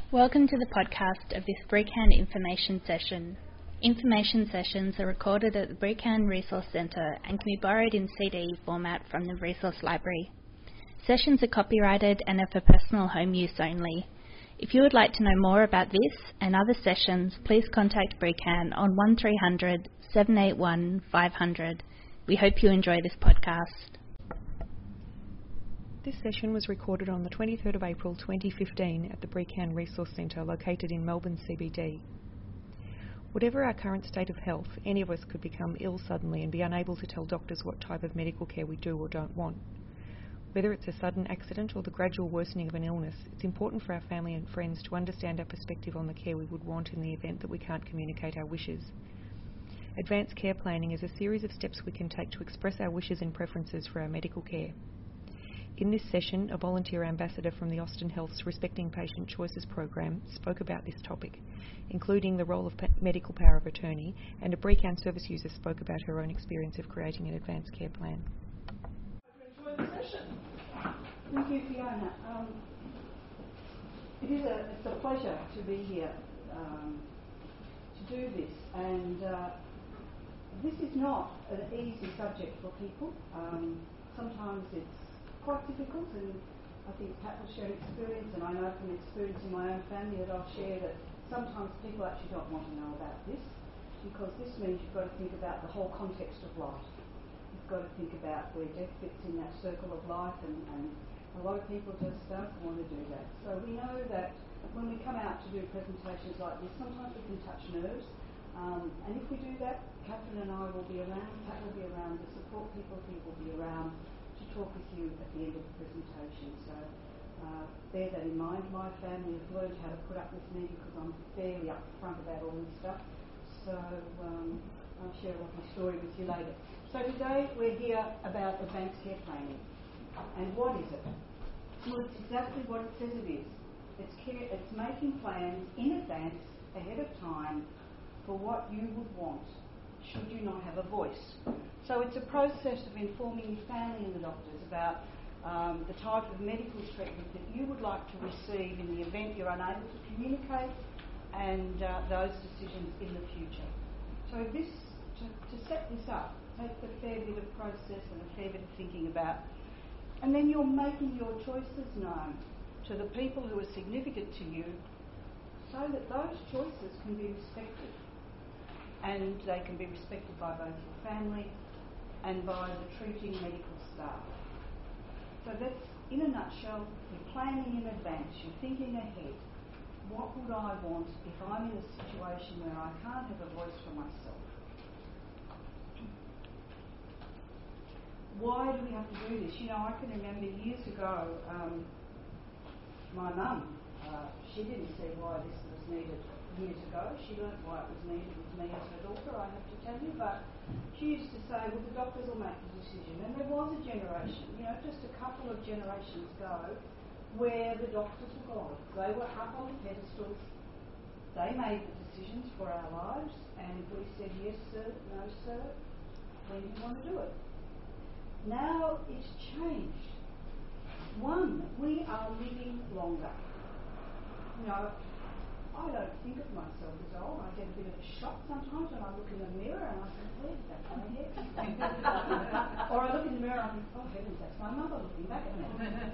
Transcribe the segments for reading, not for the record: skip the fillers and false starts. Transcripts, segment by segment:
Welcome to the podcast of this Brickhand information session. Information sessions are recorded at the Brickhand Resource Centre and can be borrowed in CD format from the Resource Library. Sessions are copyrighted and are for personal home use only. If you would like to know more about this and other sessions, please contact Brickhand on 1300 781 500. We hope you enjoy this podcast. This session was recorded on the 23rd of April 2015 at the Brickhand Resource Centre located in Melbourne CBD. Whatever our current state of health, any of us could become ill suddenly and be unable to tell doctors what type of medical care we do or don't want. Whether it's a sudden accident or the gradual worsening of an illness, it's important for our family and friends to understand our perspective on the care we would want in the event that we can't communicate our wishes. Advanced care planning is a series of steps we can take to express our wishes and preferences for our medical care. In this session, a volunteer ambassador from the Austin Health's Respecting Patient Choices program spoke about this topic, including the role of medical power of attorney, and a Brickhand service user spoke about her own experience of creating an advanced care plan. Enjoy the session. Thank you, Fiona. It's a pleasure to be here to do this, and this is not an easy subject for people. Sometimes it's quite difficult, and I think Pat will share experience, and I know from experience in my own family that I'll share that sometimes people actually don't want to know about this, because this means you've got to think about the whole context of life. You've got to think about where death fits in that circle of life, and a lot of people just don't want to do that. So we know that when we come out to do presentations like this, sometimes we can touch nerves, and if we do that, Catherine and I will be around, Pat will be around, the support people will be around to talk with you at the end of the presentation. So bear that in mind. My family has learned how to put up with me because I'm fairly upfront about all this stuff. So I'll share a lovely story with you later. So today we're here about advanced care planning. And what is it? Well, it's exactly what it says it is. It's making plans in advance, ahead of time, for what you would want should you not have a voice. So it's a process of informing your family and the doctors about the type of medical treatment that you would like to receive in the event you're unable to communicate, and those decisions in the future. So to set this up takes a fair bit of process and a fair bit of thinking about. And then you're making your choices known to the people who are significant to you so that those choices can be respected. And they can be respected by both your family and by the treating medical staff. So that's, in a nutshell, you're planning in advance, you're thinking ahead. What would I want if I'm in a situation where I can't have a voice for myself? Why do we have to do this? You know, I can remember years ago, my mum, she didn't see why this was needed years ago. She learnt why it was needed with me as her daughter, I have to tell you, but she used to say, well, the doctors will make the decision. And there was a generation, you know, just a couple of generations ago, where the doctors were God. They were up on the pedestals. They made the decisions for our lives, and we said, yes, sir, no, sir, when do you want to do it? Now it's changed. One, we are living longer. You know, I don't think of myself as old. I get a bit of a shock sometimes when I look in the mirror and I think, where's that grey hair? Or I look in the mirror and I think, oh heavens, that's my mother looking back at me.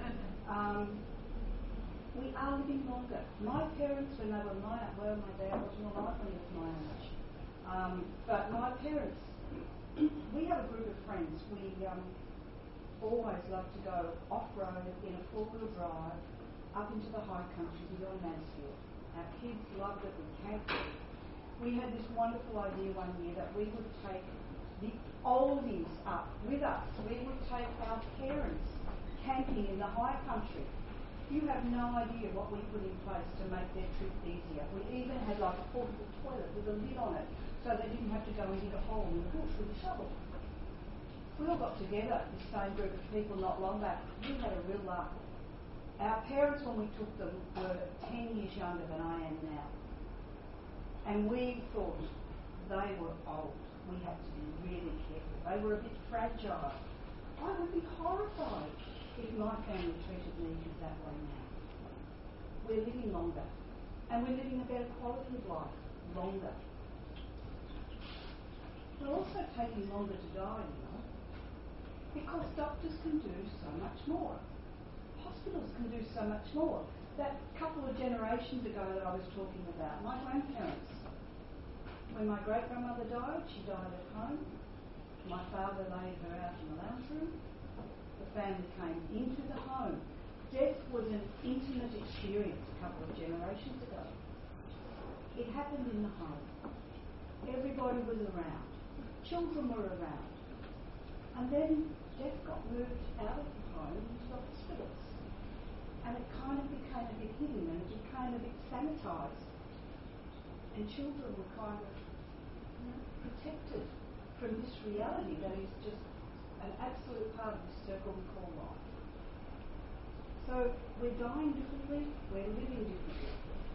We are living longer. My parents, when they were my dad wasn't alive when he was my age. But my parents, we have a group of friends. We always love to go off-road in a four-wheel drive up into the high country beyond Mansfield. Our kids loved it, we camped it. We had this wonderful idea one year that we would take the oldies up with us. We would take our parents camping in the high country. You have no idea what we put in place to make their trip easier. We even had like a portable toilet with a lid on it so they didn't have to go and dig a hole in the bush with a shovel. We all got together, this same group of people not long back. We had a real laugh. Our parents, when we took them, were 10 years younger than I am now. And we thought they were old. We had to be really careful. They were a bit fragile. I would be horrified if my family treated me that way now. We're living longer. And we're living a better quality of life, longer. We're also taking longer to die, because doctors can do so much more. Hospitals can do so much more. That couple of generations ago that I was talking about, my grandparents, when my great-grandmother died, she died at home. My father laid her out in the lounge room. The family came into the home. Death was an intimate experience a couple of generations ago. It happened in the home. Everybody was around. Children were around. And then death got moved out of the home into the hospitals. And it kind of became a bit hidden and it became a bit sanitised. And children were kind of protected from this reality that is just an absolute part of this circle we call life. So we're dying differently, we're living differently.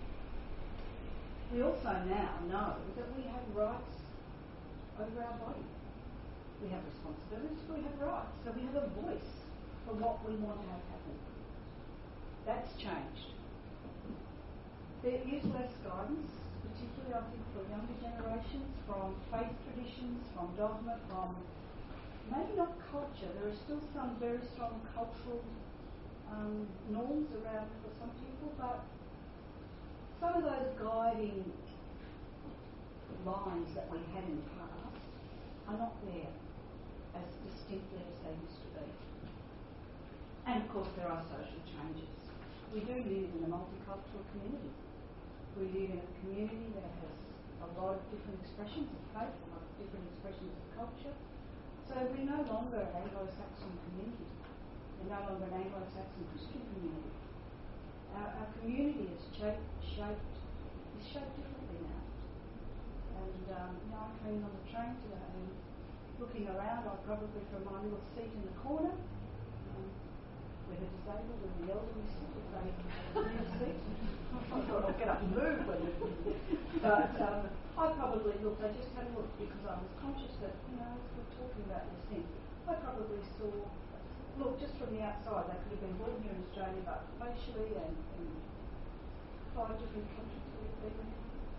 We also now know that we have rights over our body. We have responsibilities, but we have rights. So we have a voice for what we want to have happen. That's changed. There is less guidance, particularly I think for younger generations, from faith traditions, from dogma, from maybe not culture. There are still some very strong cultural norms around for some people, but some of those guiding lines that we had in the past are not there as distinctly as they used to be. And of course there are social changes. We do live in a multicultural community. We live in a community that has a lot of different expressions of faith, a lot of different expressions of culture. So we're no longer an Anglo-Saxon community. We're no longer an Anglo-Saxon Christian community. Our community is shaped differently now. And I came in on the train today and looking around, I probably from my little seat in the corner, where the disabled and the elderly sit if they need a seat. I thought I'd get up and move when but I probably looked, I just had a look because I was conscious that, as we're talking about these things, I probably saw, look, just from the outside, they could have been born here in Australia, but facially and 5 different countries we've been in.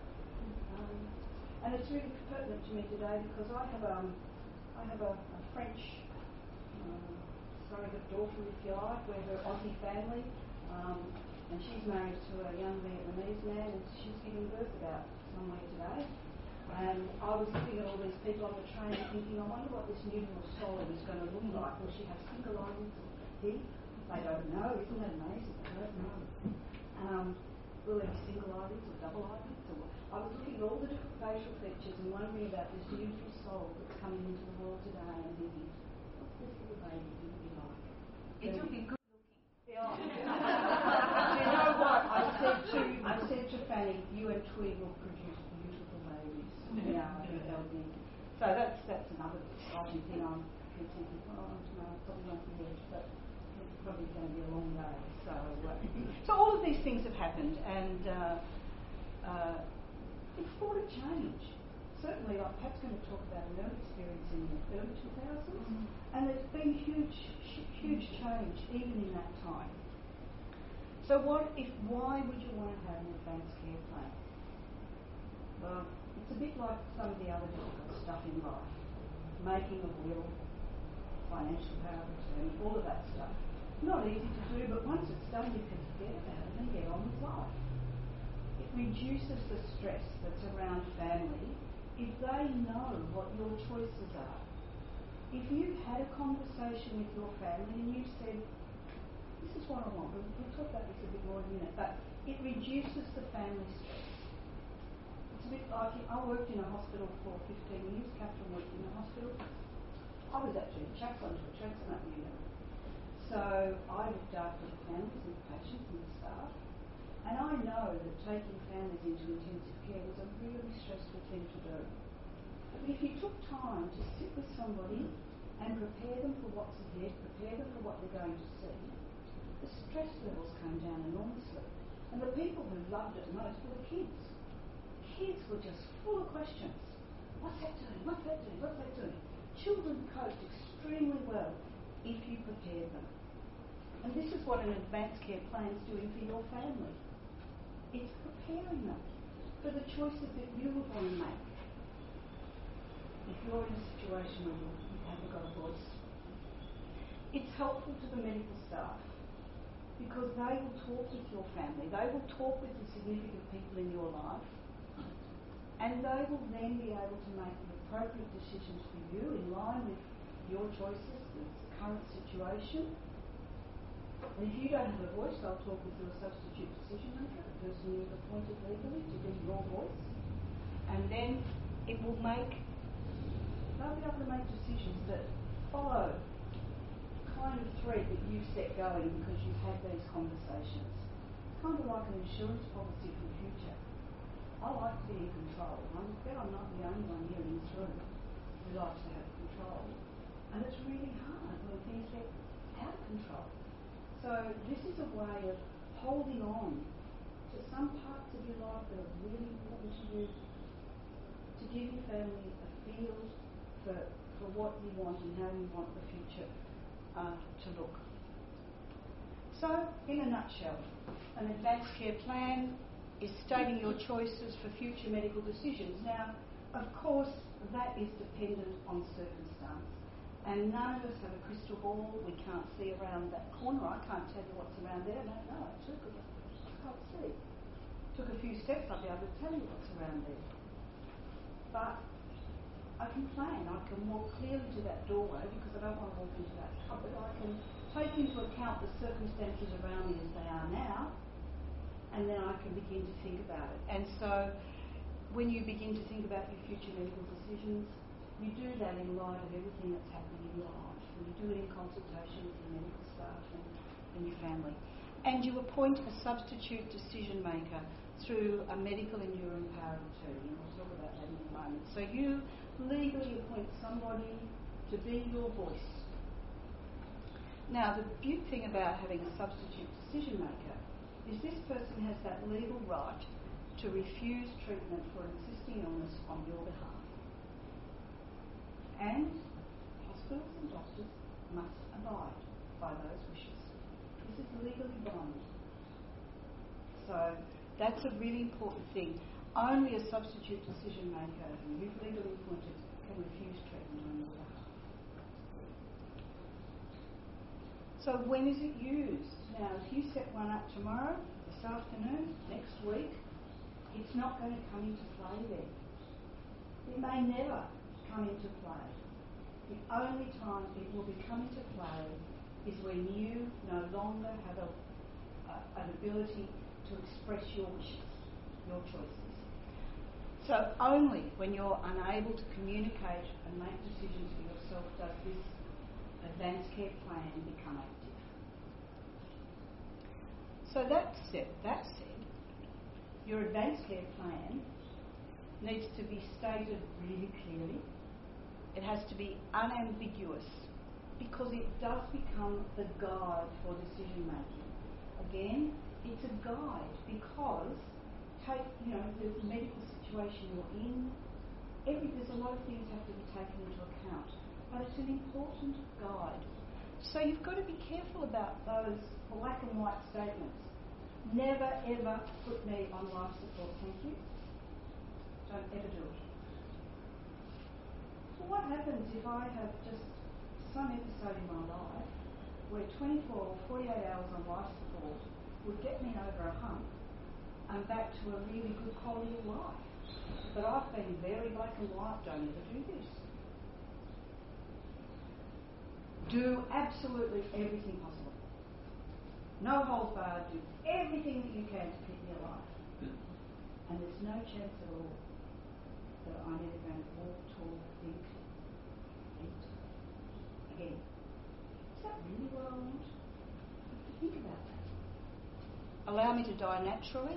And it's really pertinent to me today because I have a French surrogate daughter, if you like, where her Aussie family, and she's married to a young Vietnamese man, and she's giving birth about somewhere today. And I was looking at all these people on the train thinking, I wonder what this new little soul is going to look like. Will she have single eyelids or he? They don't know. Isn't that amazing? They don't know. Will there be single eyelids or double eyelids? I was looking at all the different facial features and wondering about this new little soul that's coming into the world today and thinking, what's this little baby going to be like? It will be good looking. Yeah. You know what? I said to Fanny, you and Twig will produce beautiful babies. So that's another exciting thing. I keep thinking, probably not yet, but it's probably going to be a long day. So all of these things have happened, and it's brought a change. Certainly, I'm perhaps going to talk about an early experience in the early 2000s, and there's been huge change even in that time. So why would you want to have an advanced care plan? Well, it's a bit like some of the other difficult stuff in life. Making a will, financial power of attorney, all of that stuff. Not easy to do, but once it's done, you can forget about it and get on with life. It reduces the stress that's around family if they know what your choices are. If you've had a conversation with your family and you've said, this is what I want, we'll talk about this a bit more in a minute, but it reduces the family stress. It's a bit like, I worked in a hospital for 15 years, Catherine worked in a hospital. I was actually a chaplain to a transplant unit. So I looked after the families and the patients and the staff. And I know that taking families into intensive care was a really stressful thing to do. But if you took time to sit with somebody and prepare them for what's ahead, prepare them for what they're going to see, the stress levels came down enormously. And the people who loved it most were the kids. Kids were just full of questions. What's that doing? What's that doing? What's that doing? Children coped extremely well if you prepared them. And this is what an advanced care plan is doing for your family. It's preparing them for the choices that you would want to make. If you're in a situation where you haven't got a voice, it's helpful to the medical staff because they will talk with your family, they will talk with the significant people in your life, and they will then be able to make the appropriate decisions for you in line with your choices, the current situation. And if you don't have a voice, they'll talk with your substitute decision maker, the person you've appointed legally to be your voice, and then it will make, they'll be able to make decisions that follow the kind of thread that you've set going because you've had these conversations. It's kind of like an insurance policy for the future. I like to be in control. I bet I'm not the only one here in this room who likes to have control. And it's really hard when things get out of control. So this is a way of holding on to some parts of your life that are really important to you, to give your family a feel for what you want and how you want the future to look. So, in a nutshell, an advanced care plan is stating your choices for future medical decisions. Now, of course, that is dependent on circumstance. And none of us have a crystal ball. We can't see around that corner. I can't tell you what's around there. I don't know actually because I can't see. Took a few steps, I'll be able to tell you what's around there. But I can plan. I can walk clearly to that doorway because I don't want to walk into that cupboard. I can take into account the circumstances around me as they are now, and then I can begin to think about it. And so when you begin to think about your future medical decisions, you do that in light of everything that's happening in your life. And you do it in consultation with your medical staff and your family. And you appoint a substitute decision maker through a medical and urine power of attorney. And we'll talk about that in a moment. So you legally appoint somebody to be your voice. Now, the beauty thing about having a substitute decision maker is this person has that legal right to refuse treatment for an existing illness on your behalf. And hospitals and doctors must abide by those wishes. This is legally binding. So that's a really important thing. Only a substitute decision maker who you've legally appointed can refuse treatment on your behalf. So when is it used? Now, if you set one up tomorrow, this afternoon, next week, it's not going to come into play then. It may never come into play. The only time it will be come into play is when you no longer have an ability to express your wishes, your choices. So only when you're unable to communicate and make decisions for yourself does this advanced care plan become active. So that said, your advanced care plan needs to be stated really clearly. It has to be unambiguous because it does become the guide for decision making. Again, it's a guide because the medical situation you're in, there's a lot of things have to be taken into account, but it's an important guide. So you've got to be careful about those black and white statements. Never ever put me on life support, thank you. Don't ever do it. So what happens if I have just some episode in my life where 24 or 48 hours on life support would get me over a hump and back to a really good quality of life? But I've been very black and white, don't ever do this. Do absolutely everything possible. No holds barred, do everything that you can to keep me alive. And there's no chance at all that I'm ever going to walk, talk, think, eat again. Is that really what I want? Think about that. Allow me to die naturally.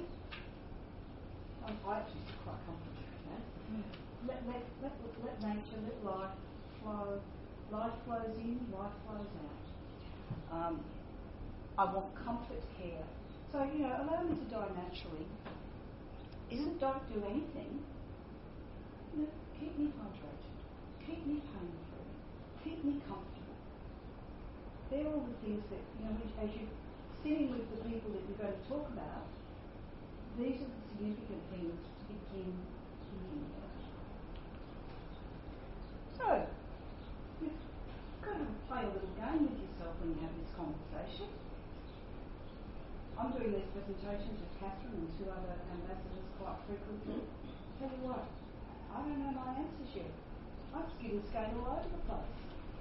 I actually feel quite comfortable with that. Let nature, let life flow. Life flows in, life flows out. I want comfort care. So, allow me to die naturally. Isn't don't do anything. Keep me hydrated. Keep me pain-free. Keep me comfortable. They're all the things that, as you're sitting with the people that you're going to talk about, these are the significant things to begin thinking about. So, you've got to play a little game with yourself when you have this conversation. I'm doing these presentations with Catherine and 2 other ambassadors quite frequently. Tell you what, I don't know my answers yet. I'm skid and skate all over the place.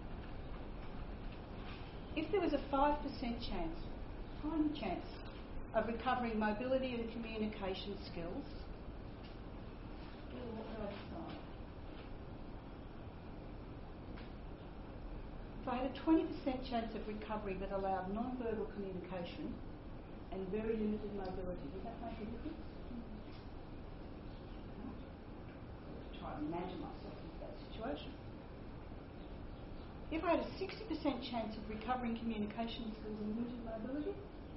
If there was a 5% chance, tiny chance, of recovering mobility and communication skills, what would I decide? If I had a 20% chance of recovery that allowed non-verbal communication and very limited mobility, would that make a difference? Try and imagine myself in that situation. If I had a 60% chance of recovering communication skills and limited mobility,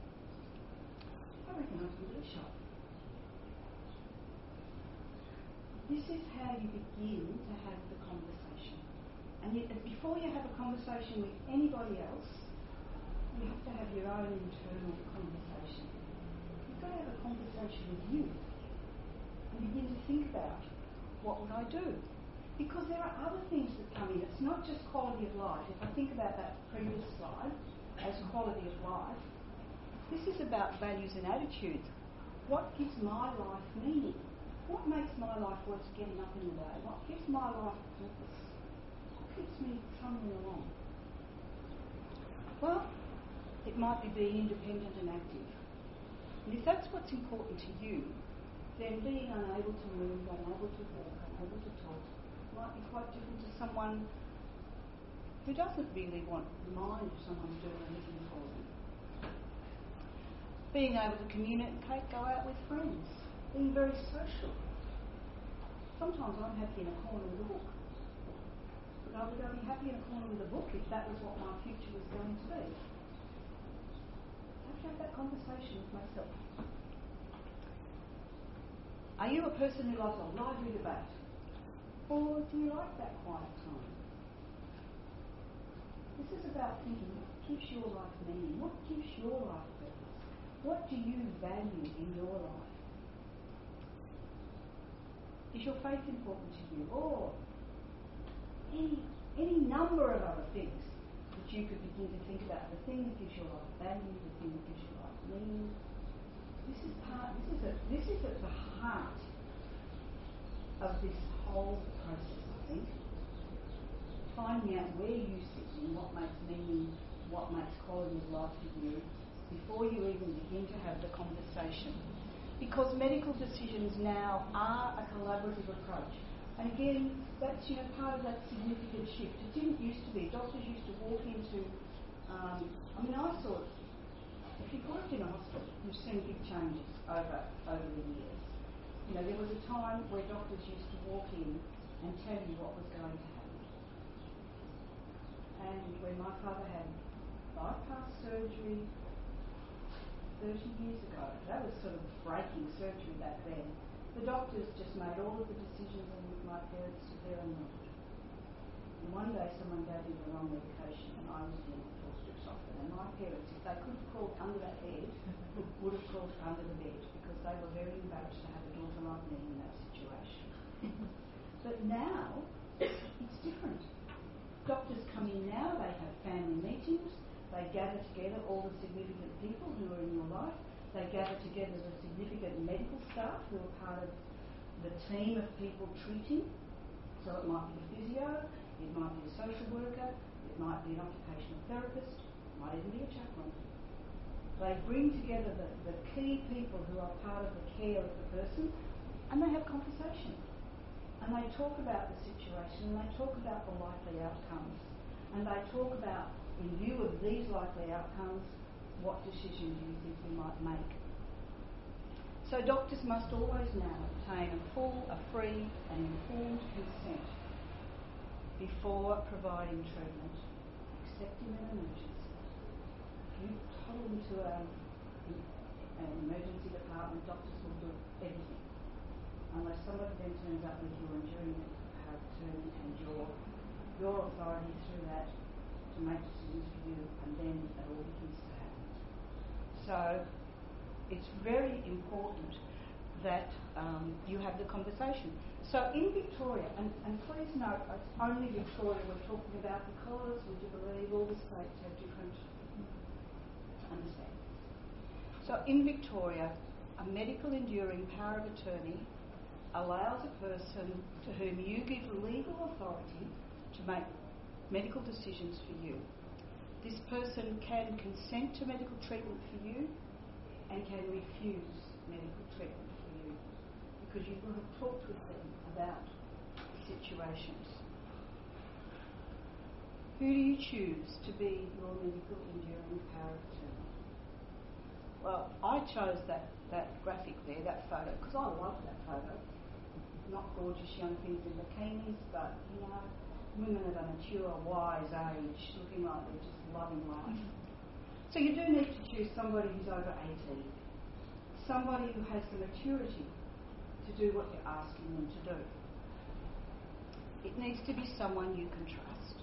I reckon I'd give it a shot. This is how you begin to have the conversation. And before you have a conversation with anybody else, you have to have your own internal conversation. You've got to have a conversation with you and begin to think about, what would I do? Because there are other things that come in. It's not just quality of life. If I think about that previous slide as quality of life, this is about values and attitudes. What gives my life meaning? What makes my life worth getting up in the day? What gives my life purpose? What keeps me tumbling along? Well, it might be being independent and active. And if that's what's important to you, then being unable to move, unable to walk, unable to talk, might be quite different to someone who doesn't really mind if someone's doing anything for them. Being able to communicate, go out with friends, being very social. Sometimes I'm happy in a corner with a book. But I would be happy in a corner with a book if that was what my future was going to be. I have to have that conversation with myself. Are you a person who loves a lively debate? Or do you like that quiet time? This is about thinking, what gives your life meaning? What gives your life purpose? What do you value in your life? Is your faith important to you? Or any number of other things that you could begin to think about. The thing that gives your life value, the thing that gives your life meaning. This is at the heart of this whole process, I think. Finding out where you sit and what makes meaning, what makes quality of life to you, before you even begin to have the conversation. Because medical decisions now are a collaborative approach. And again, that's part of that significant shift. It didn't used to be. Doctors used to walk into, I thought, if you've worked in a hospital, you've seen big changes over the years. There was a time where doctors used to walk in and tell you what was going to happen. And when my father had bypass surgery 30 years ago, that was sort of breaking surgery back then. The doctors just made all of the decisions, and my parents stood there and nodded. And one day someone gave me the wrong medication, and I was doing 4 strips off it. And my parents, if they could have crawled under that bed, would have crawled under the bed, because they were very embarrassed to have a daughter like me in that situation. But now, it's different. Doctors come in now, they have family meetings, they gather together all the significant people who are in your life, they gather together the significant medical staff who are part of the team of people treating. So it might be a physio, it might be a social worker, it might be an occupational therapist, it might even be a chaplain. They bring together the key people who are part of the care of the person, and they have conversation. And they talk about the situation, and they talk about the likely outcomes. And they talk about, in view of these likely outcomes, what decision do you think we might make? So doctors must always now obtain a full, a free and informed consent before providing treatment, except in an emergency. If you toddle into an emergency department, doctors will do everything. Unless somebody then turns up with you and during the turn and your authority through that to make decisions for you, and then it all begins to happen. So it's very important that you have the conversation. So in Victoria, and please note, it's only Victoria we're talking about because, would you believe, all the states have different understandings. So in Victoria, a medical enduring power of attorney allows a person to whom you give legal authority to make medical decisions for you. This person can consent to medical treatment for you and can refuse medical treatment for you because you will have talked with them about situations. Who do you choose to be your medical enduring power of attorney? Well, I chose that graphic there, that photo, because I love that photo. Not gorgeous young things in bikinis, but, you know, women of a mature, wise age, looking like they're just loving life. So you do need to choose somebody who's over 18. Somebody who has the maturity to do what you're asking them to do. It needs to be someone you can trust.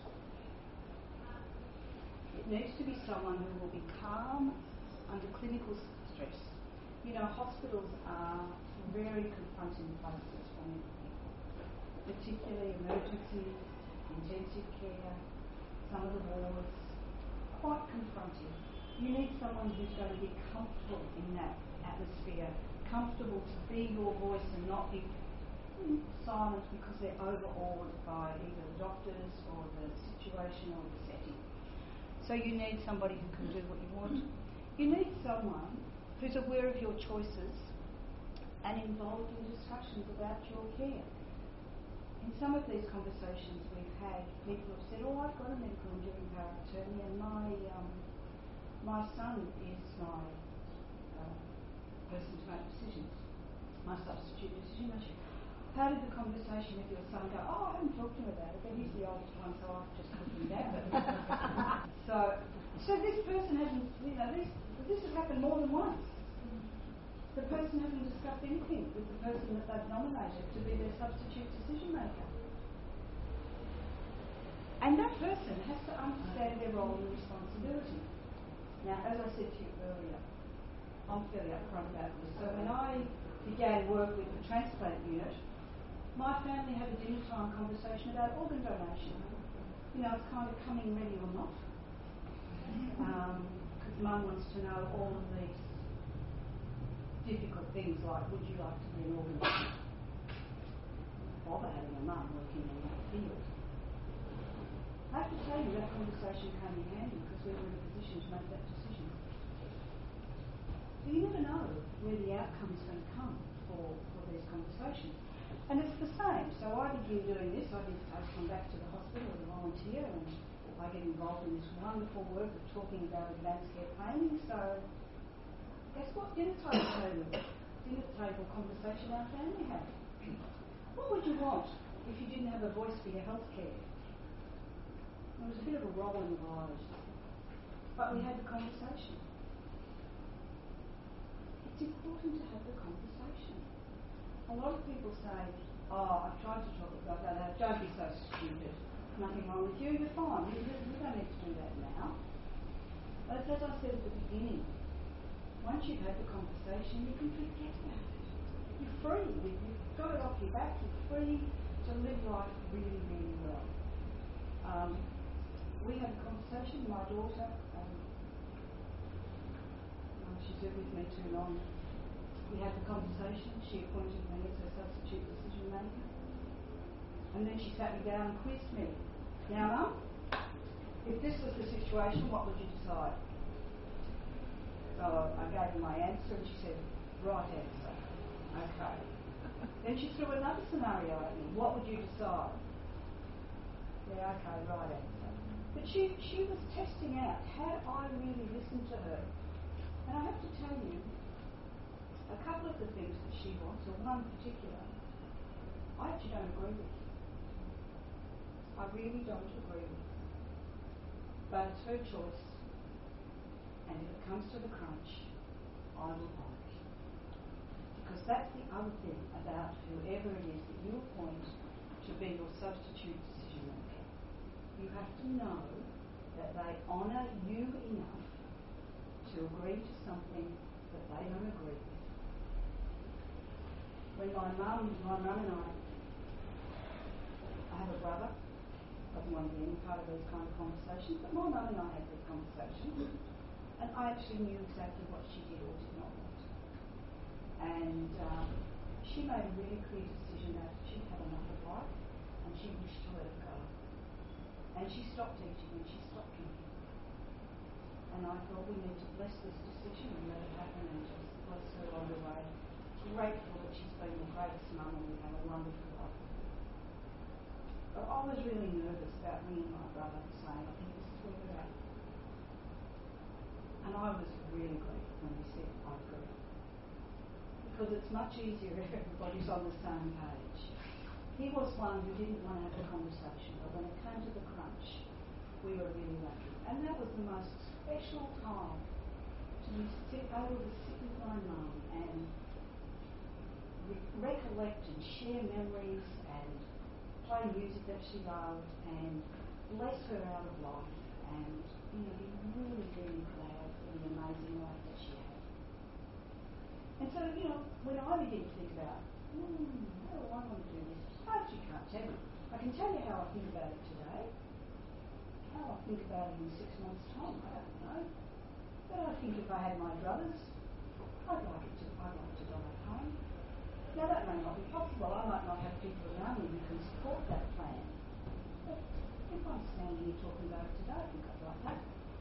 It needs to be someone who will be calm under clinical stress. You know, hospitals are very confronting places for many people, particularly emergencies, intensive care, some of the wards, quite confronting. You need someone who's going to be comfortable in that atmosphere, comfortable to be your voice and not be silent because they're overawed by either the doctors or the situation or the setting. So you need somebody who can do what you want. You need someone who's aware of your choices and involved in discussions about your care. In some of these conversations we've had, people have said, oh, I've got a medical enduring power of attorney and my son is my person to make decisions, my substitute decision maker. How did the conversation with your son go? Oh, I haven't talked to him about it, but he's the oldest one, so I've just put him down. So this person hasn't, you know, this has happened more than once. The person hasn't discussed anything with the person that they've nominated to be their substitute decision maker. And that person has to understand their role and responsibility. Now, as I said to you earlier, I'm fairly upfront about this. So when I began work with the transplant unit, my family had a dinner time conversation about organ donation. You know, it's kind of coming ready or not. Because Mum wants to know all of these difficult things like, would you like to be an organ donor? Bother having a mum working in that field. I have to tell you that conversation came in handy because we were in a position to make that decision. So you never know where the outcome is going to come for these conversations. And it's the same. So I begin doing this. I come back to the hospital as a volunteer and I get involved in this wonderful work of talking about advanced care planning. So guess what dinner table conversation our family had? What would you want if you didn't have a voice for your health care? It was a bit of a roll in the eyes. But we had the conversation. It's important to have the conversation. A lot of people say, oh, I've tried to talk about that. Don't be so stupid. Nothing wrong with you. You're fine. You don't need to do that now. But as I said at the beginning, once you've had the conversation, you can forget about it. You're free. You've got it off your back. You're free to live life really, really well. We had a conversation. My daughter, she's lived with me too long. We had the conversation. She appointed me as her substitute decision maker. And then she sat me down and quizzed me. Now, Mum, if this was the situation, what would you decide? So I gave her my answer and she said, right answer. Okay. Then she threw another scenario at me. What would you decide? Yeah, okay, right answer. But she was testing out, had I really listened to her? And I have to tell you, a couple of the things that she wants, or one in particular, I actually don't agree with. I really don't agree with. But it's her choice. And if it comes to the crunch, I will fight. Because that's the other thing about whoever it is that you appoint to be your substitute decision maker. You have to know that they honour you enough to agree to something that they don't agree with. when my mum and I have a brother, doesn't want to be any part of these kind of conversations, but my mum and I had these conversations, and I actually knew exactly what she did or did not want. And she made a really clear decision that she'd had enough of life, and she wished to let it go. And she stopped eating and she stopped drinking. And I thought we need to bless this decision and let it happen and just bless her along the way. Grateful that she's been the greatest mum and we have a wonderful life. But I was really nervous about ringing my brother and saying, I think this is where we're at. And I was really grateful when he said, I agree. Because it's much easier if everybody's on the same page. He was one who didn't want to have the conversation, but when it came to the crunch, we were really lucky. And that was the most special time to be able to sit with my mum and recollect and share memories and play music that she loved and bless her out of life and be really, really proud of the amazing life that she had. And so, when I begin to think about, how do I want to do this? I actually can't tell you. I can tell you how I think about it today. How I think about it in 6 months' time, I don't know. But I think if I had my druthers, I'd like to die at home. Now that may not be possible. I might not have people around me who can support that plan. But if I'm standing here talking about it today, I think I'd like that.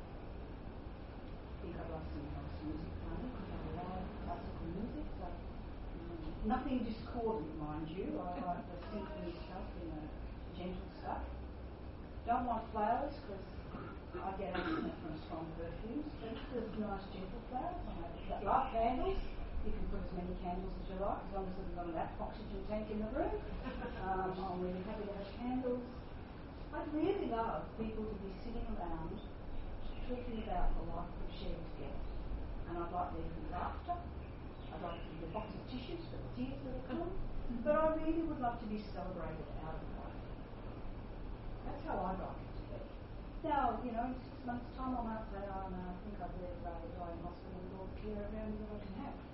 I think I'd like some house music playing because I love classical music. So nothing discordant, mind you. I like the symphony stuff and the gentle stuff. Don't want flowers because I get asthma from strong perfumes. But there's nice gentle flowers. I like candles. You can put as many candles as you like, as long as there's not an oxygen tank in the room. I'm really happy to have candles. I'd really love people to be sitting around talking about the life we've shared together. And I'd like there to be laughter. I'd like to be a box of tissues for the tears that will come. But I really would love to be celebrated out of life. That's how I'd like it to be. Now, in 6 months' time I might say, oh no, I think I'd rather die in hospital with all the care around me that I can have.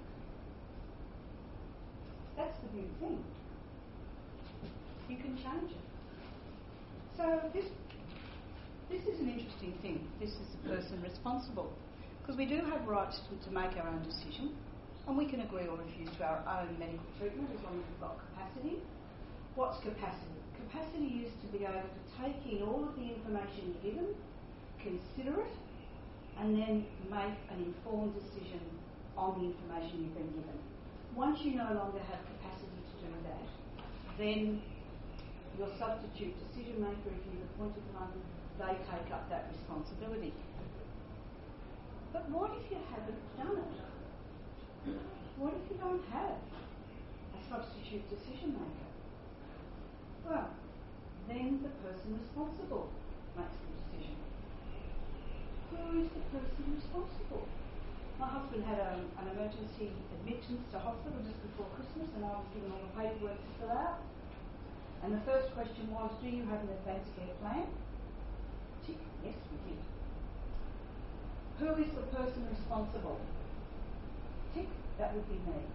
That's the beautiful thing. You can change it. So this is an interesting thing. This is the person responsible. Because we do have rights to make our own decision, and we can agree or refuse to our own medical treatment as long as we've got capacity. What's capacity? Capacity is to be able to take in all of the information you're given, consider it, and then make an informed decision on the information you've been given. Once you no longer have capacity to do that, then your substitute decision maker, if you've appointed one, they take up that responsibility. But what if you haven't done it? What if you don't have a substitute decision maker? Well, then the person responsible makes the decision. Who is the person responsible? My husband had an emergency admittance to hospital just before Christmas, and I was given all the paperwork to fill out. And the first question was, do you have an advance care plan? Tick, yes, we did. Who is the person responsible? Tick, that would be me.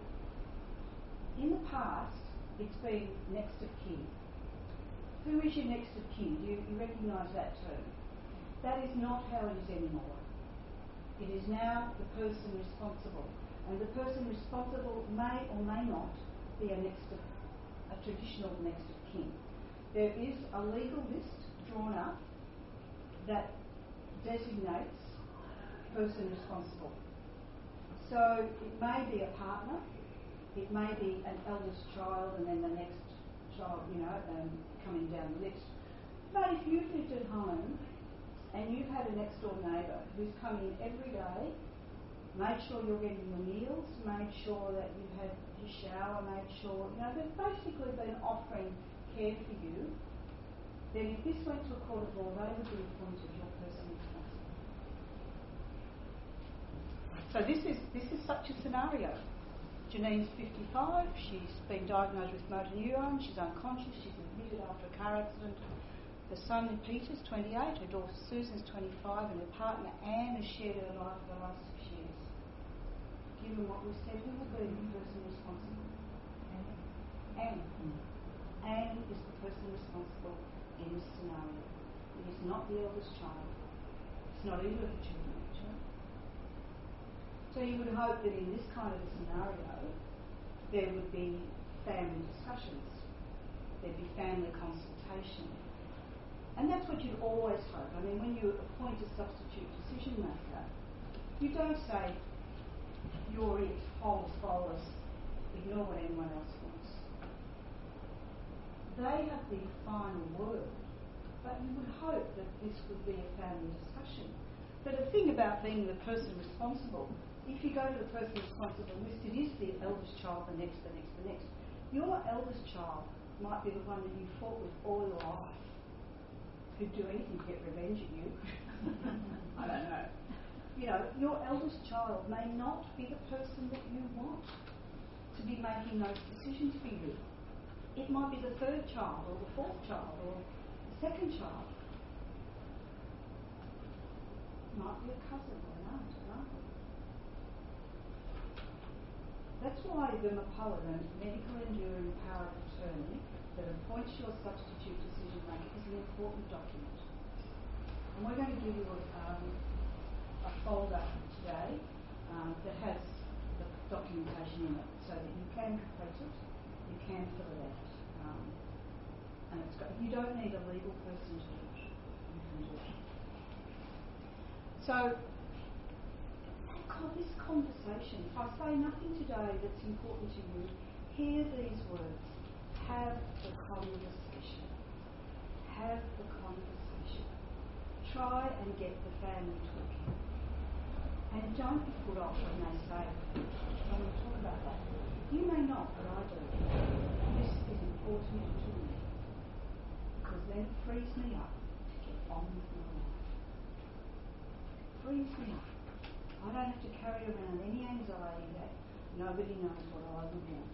In the past, it's been next of kin. Who is your next of kin? Do you recognise that term? That is not how it is anymore. It is now the person responsible. And the person responsible may or may not be a traditional next of kin. There is a legal list drawn up that designates person responsible. So it may be a partner, it may be an eldest child and then the next child, coming down the list. But if you've lived at home and you've had a next door neighbour who's come in every day, made sure you're getting your meals, made sure that you've had your shower, made sure, they've basically been offering care for you, then if this went to a court of law, they would be appointed your person responsible. So this is such a scenario. Janine's 55, she's been diagnosed with motor neurone, she's unconscious, she's admitted after a car accident. Her son Peter's 28, her daughter Susan's 25, and her partner Anne has shared her life for the last 6 years. Given what we've said, who will be the person responsible? responsible in this scenario. It is not the eldest child. It's not either of the children, actually. So you would hope that in this kind of a scenario, there would be family discussions. There'd be family consultation. And that's what you'd always hope. I mean, when you appoint a substitute decision maker, you don't say, you're it, hold as follows, ignore what anyone else wants. They have the final word, but you would hope that this would be a family discussion. But the thing about being the person responsible, if you go to the person responsible list, it is the eldest child, the next. Your eldest child might be the one that you fought with all your life, who'd do anything to get revenge at you. I don't know. You know, your eldest child may not be the person that you want to be making those decisions for you. It might be the third child or the fourth child or the second child. It might be a cousin or an aunt, an uncle. That's why the MAPOA, the medical enduring power of attorney, that appoints your substitute decision maker, is an important document. And we're going to give you a folder today that has the documentation in it, so that you can complete it, you can fill it out, and it's got. You don't need a legal person to do it. You can do it. So, this conversation. If I say nothing today that's important to you, hear these words. Have the conversation. Have the conversation. Try and get the family talking. And don't be put off when they say, I want to talk about that. You may not, but I do. This is important to me. Because then it frees me up to get on with my life. Frees me up. I don't have to carry around any anxiety that nobody knows what I would want.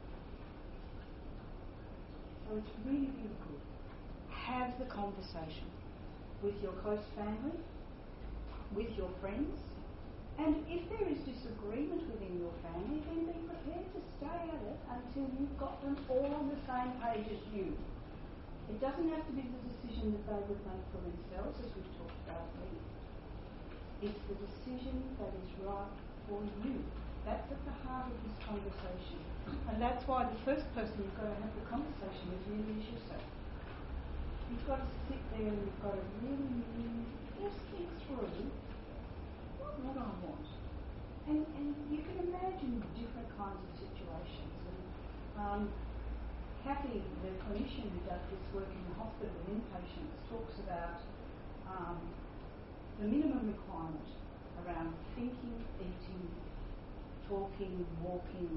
So it's really, really good. Have the conversation with your close family, with your friends, and if there is disagreement within your family, then be prepared to stay at it until you've got them all on the same page as you. It doesn't have to be the decision that they would make for themselves, as we've talked about already. It's the decision that is right for you. That's at the heart of this conversation. And that's why the first person you've got to have the conversation with really is yourself. You've got to sit there and you've got to really, really just think through, what would I want? And you can imagine different kinds of situations. And Kathy, the clinician who does this work in the hospital with inpatients, talks about the minimum requirement around thinking, eating, talking, walking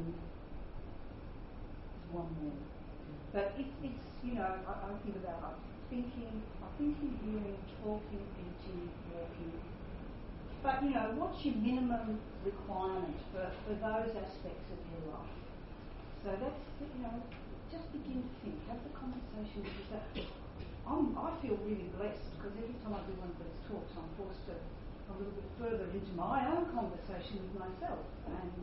is one more. But it's you know, I think about thinking, hearing, talking, eating, walking. But, you know, what's your minimum requirement for those aspects of your life? So that's, you know, just begin to think. Have the conversation with yourself. I feel really blessed because every time I do one of these talks, I'm forced to a little bit further into my own conversation with myself. And,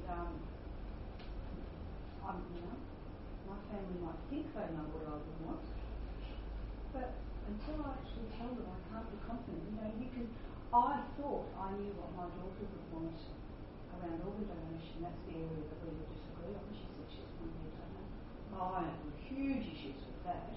you know, my family might think they know what I would want. But until I actually tell them, I can't be confident. You know, I thought I knew what my daughter would want around organ donation. That's the area that we would disagree on. She said she just wanted a donor. I have huge issues with that.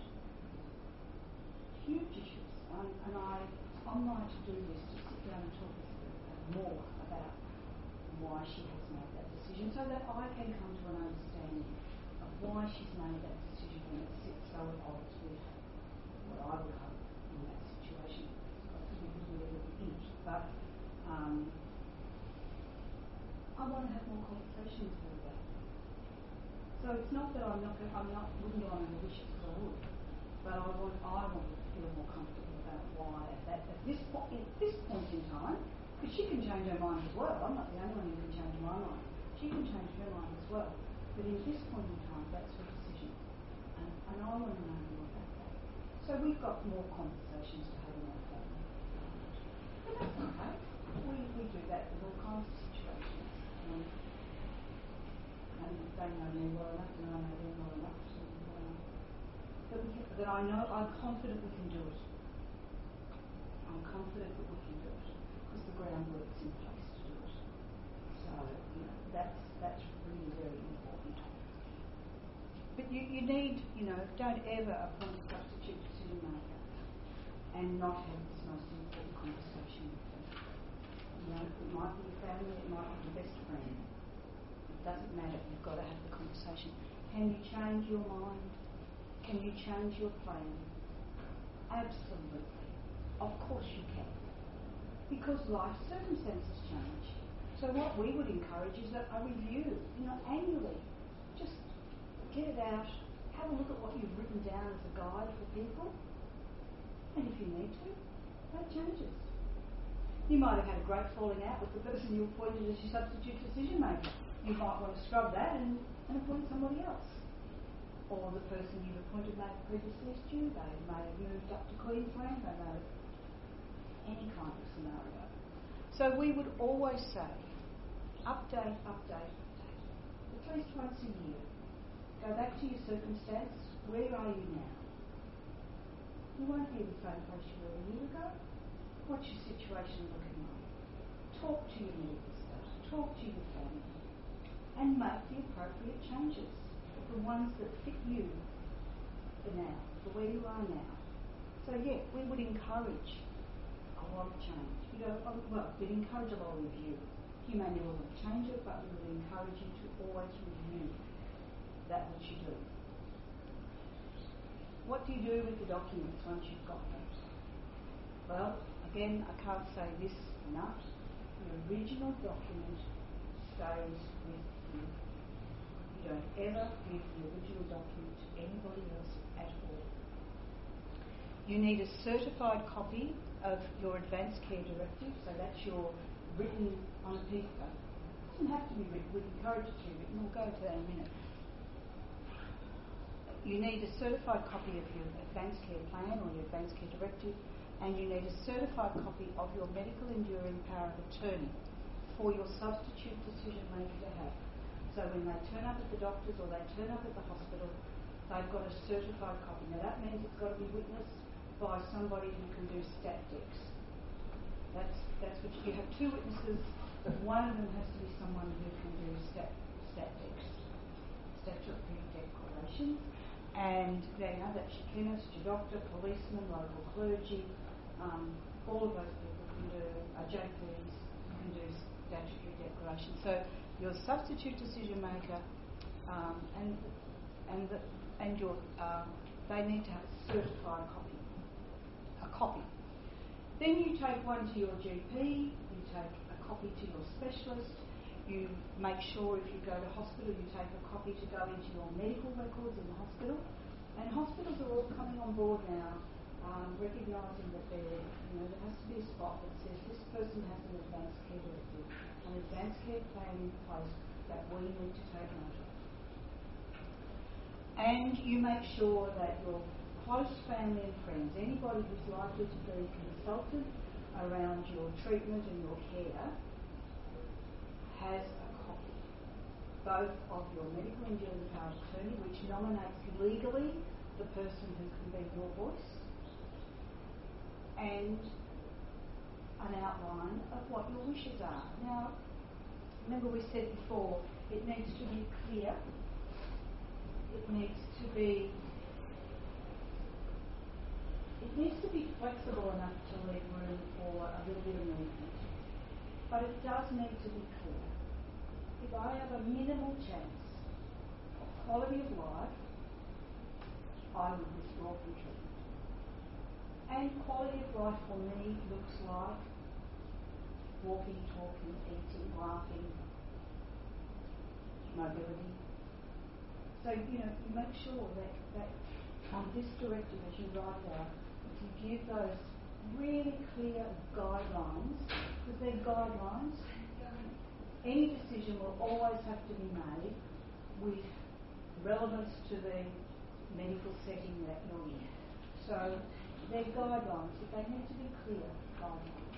Huge issues. And on my to-do list to sit down and talk with her more about why she has made that decision so that I can come to an understanding of why she's made that decision and it sits so at odds with what I would hope in that situation. Possibly wouldn't ever be in it. But I want to have more conversations with her about it. So it's not that wouldn't go on and wish it because I would. But I want to feel more comfortable about why at this point in time, because she can change her mind as well. I'm not the only one who can change my mind. She can change her mind as well. But in this point in time, that's her decision. And I want to know more about that. So we've got more conversations to have in our family. But that's okay. We do that with all kinds of situations. And they know me well enough and I know them well enough. But that I know I'm confident we can do it. I'm confident that we can do it because the groundwork's in place to do it. So, that's really very important. But you need, don't ever appoint a substitute decision maker and not have this most important conversation with them. It might be your family, it might be your best friend. It doesn't matter, you've got to have the conversation. Can you change your mind? Can you change your plan? Absolutely. Of course you can. Because life circumstances change. So what we would encourage is a review, annually. Just get it out, have a look at what you've written down as a guide for people, and if you need to, make changes. You might have had a great falling out with the person you appointed as your substitute decision maker. You might want to scrub that and appoint somebody else. Or the person you've appointed may have previously left you, they may have moved up to Queensland, they may have any kind of scenario. So we would always say, update. At least once a year. Go back to your circumstance. Where are you now? You won't be in the same place you were a year ago. What's your situation looking like? Talk to your medical staff. Talk to your family. And make the appropriate changes. The ones that fit you for now, for where you are now. So we would encourage a lot of change. We'd encourage a lot of review. You may never want to change it, but we would encourage you to always review that which you do. What do you do with the documents once you've got them? Well, again, I can't say this enough. The original document stays with you. You don't ever give the original document to anybody else at all. You need a certified copy of your Advanced Care Directive, so that's your written on a piece of paper. It doesn't have to be written, we'd encourage it to be written, we'll go to that in a minute. You need a certified copy of your Advanced Care Plan or your Advanced Care Directive, and you need a certified copy of your medical enduring power of attorney for your substitute decision maker to have. So when they turn up at the doctor's or they turn up at the hospital, they've got a certified copy. Now that means it's got to be witnessed by somebody who can do stat decks. That's what you have two witnesses. One of them has to be someone who can do stat decks, statutory declarations, and that's your chemist, your doctor, policeman, local clergy, all of those people can do JPs, can do statutory declarations. So your substitute decision maker and your they need to have a certified copy. A copy. Then you take one to your GP, you take a copy to your specialist, you make sure if you go to hospital you take a copy to go into your medical records in the hospital. And hospitals are all coming on board now, recognising that there has to be a spot that says this person has an advanced care directive, an advanced care plan in place that we need to take note of. And you make sure that your close family and friends, anybody who's likely to be consulted around your treatment and your care, has a copy, both of your medical enduring power of attorney, which nominates legally the person who can be your voice, and an outline of what your wishes are. Now, remember we said before, it needs to be clear, it needs to be flexible enough to leave room for a little bit of movement. But it does need to be clear. If I have a minimal chance of quality of life, I would withdraw from treatment. And quality of life for me looks like walking, talking, eating, laughing, mobility. So, you make sure that on this directive as you write out, you give those really clear guidelines, because they're guidelines. Any decision will always have to be made with relevance to the medical setting that you're in. So they're guidelines, but they need to be clear guidelines.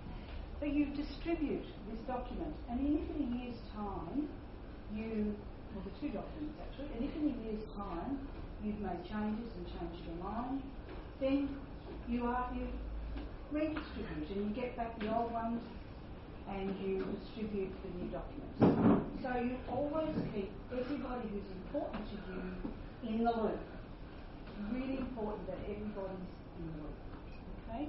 So you distribute this document, and in a year's time, you or the two documents actually, and if in a year's time you've made changes and changed your mind, then you redistribute and you get back the old ones and you distribute the new documents. So you always keep everybody who's important to you in the loop. It's really important that everybody's in the loop. Okay?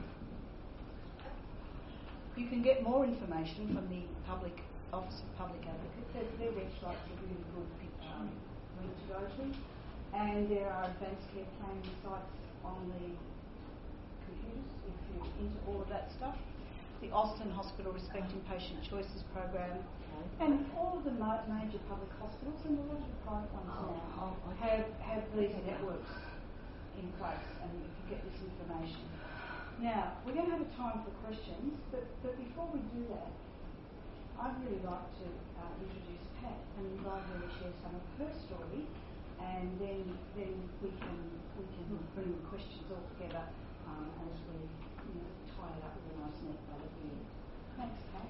You can get more information from the Office of Public Advocate. Their website's a really good link to go to. And there are advanced care planning sites on the computers if you're into all of that stuff. The Austin Hospital Respecting Patient Choices program, and all of the major public hospitals and a lot of the private ones now have these networks in place, and you can get this information. Now, we're going to have a time for questions, but before we do that, I'd really like to introduce Pat and invite her to share some of her story, and then we can bring the questions all together as we tie it up with a nice net bow at the end. Thanks, Pat.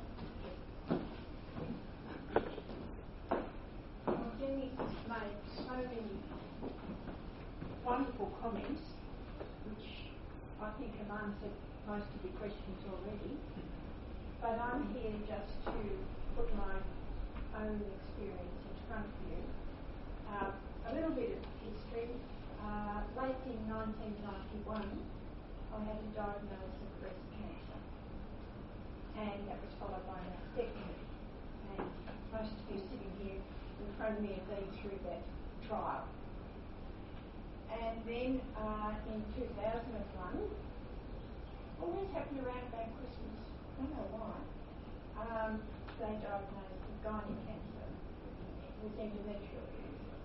Well, Jenny's made so many wonderful comments, which I think have answered most of the questions already. But I'm here just to put my own experience in front of you. A little bit of history. Late in 1991, I had a diagnosis of breast cancer, and that was followed by an mastectomy. And most of you sitting here in front of me have been through that trial. And then in 2001, always happened around about Christmas, I don't know why, they diagnosed with gynae cancer. It was endometrial cancer.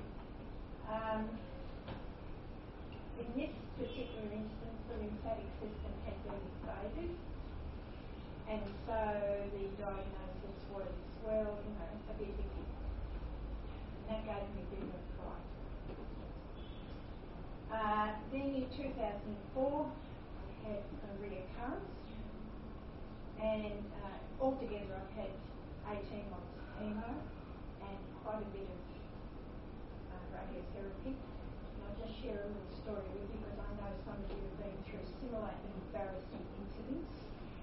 In this particular instance, the lymphatic system had been invaded, and so the diagnosis was, well, a bit iffy. And that gave me a bit of a fright. Then in 2004, I had a reoccurrence, and altogether I've had 18 months of chemo and quite a bit of radiotherapy. And I'll just share a little story with you because I know some of you have been through similar embarrassing incidents.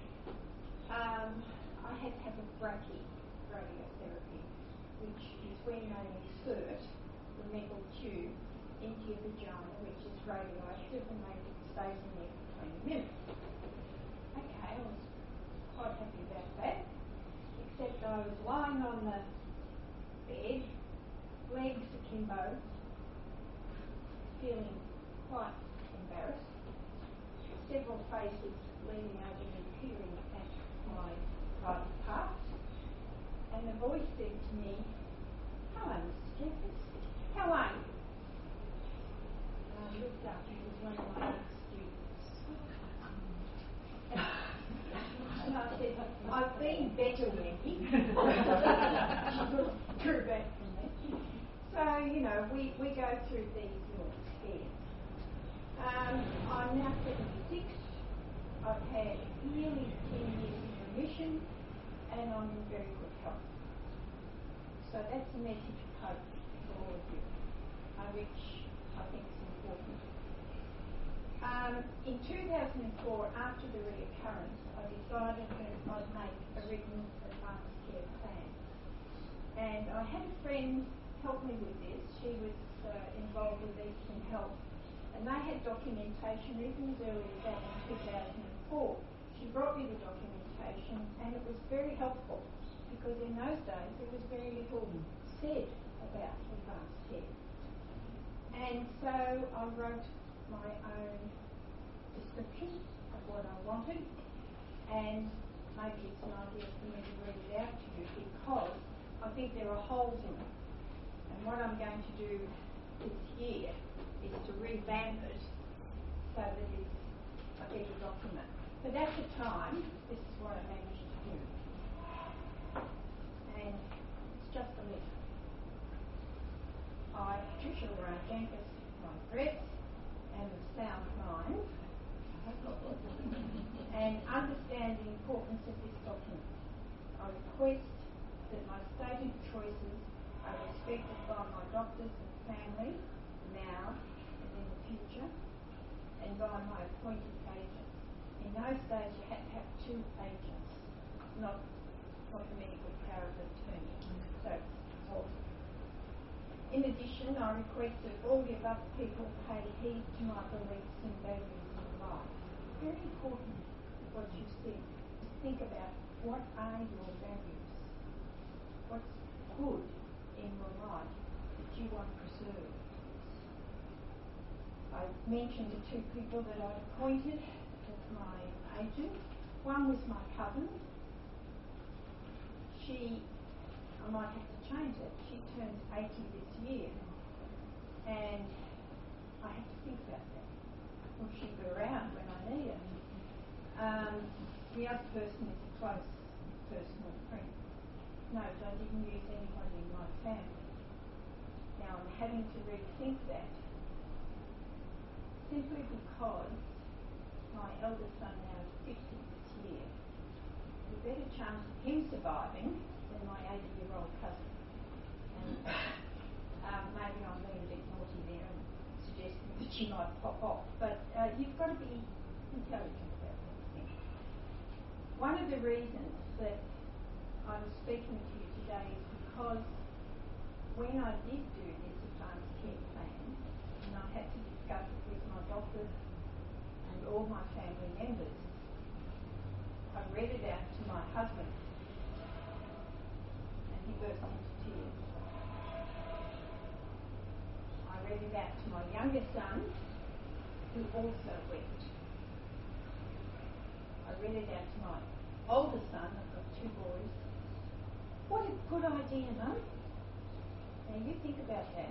I had to have a brachy-radiotherapy, which is when they insert the metal tube into your vagina, which is radioactive, and it stays in there for 20 minutes. Okay, I was quite happy about that, except I was lying on the bed, legs akimbo, feeling quite embarrassed, several faces leaning over me peering at my private parts, and the voice said to me, "Hello, Mr. Jeffers, how are you?" And I looked up, and it was one of my ex-students. And I said, "I've been better, Wendy." She drew back from me. So, we go through these little scares. I'm now 76. I've had nearly 10 years of remission, and I'm in very good health. So that's a message of hope for all of you, which I think is important. In 2004, after the reoccurrence, I decided that I'd make a written advanced care plan. And I had a friend help me with this. She was involved with Eastern Health, and they had documentation even as early as that in 2004. She brought me the documentation, and it was very helpful because in those days there was very little said about advanced care. And so I wrote my own description of what I wanted, and maybe it's an idea for me to read it out to you because I think there are holes in it. And what I'm going to do this year is to revamp it so that it's a better document. But at the time, this is what I managed to do. And it's just a letter. I, Patricia Lorraine Jenkins, my address, am of sound mind, and understand the importance of this document. I request that my stated choices are respected by my doctors and family now and in the future, and by my appointed agents. In those days you had to have 2 agents, not the medical power of attorney. So it's all. In addition, I request that all the above people pay heed to my beliefs and values in life. It's very important what you think. Think about what are your values, what's good in your life that you want preserved. I mentioned the 2 people that I appointed as my agents. One was my cousin. I might have to change it. She turns 80 this year, and I have to think about that. Will she be around when I need her? The other person is a close personal friend. Note, I didn't use anybody in my family. Now I'm having to rethink that, simply because my eldest son now is 50 this year. There's a better chance of him surviving than my 80-year-old cousin. And maybe I'm being a bit naughty there and suggesting that she might pop off. But you've got to be intelligent about these things. One of the reasons that I was speaking to you today is because when I did do this advanced care plan, and I had to discuss it with my doctors and all my family members, I read it out to my husband, and he burst into tears. I read it out to my younger son, who also wept. I read it out to my older son, I've got 2 boys. What a good idea, no? Now you think about that.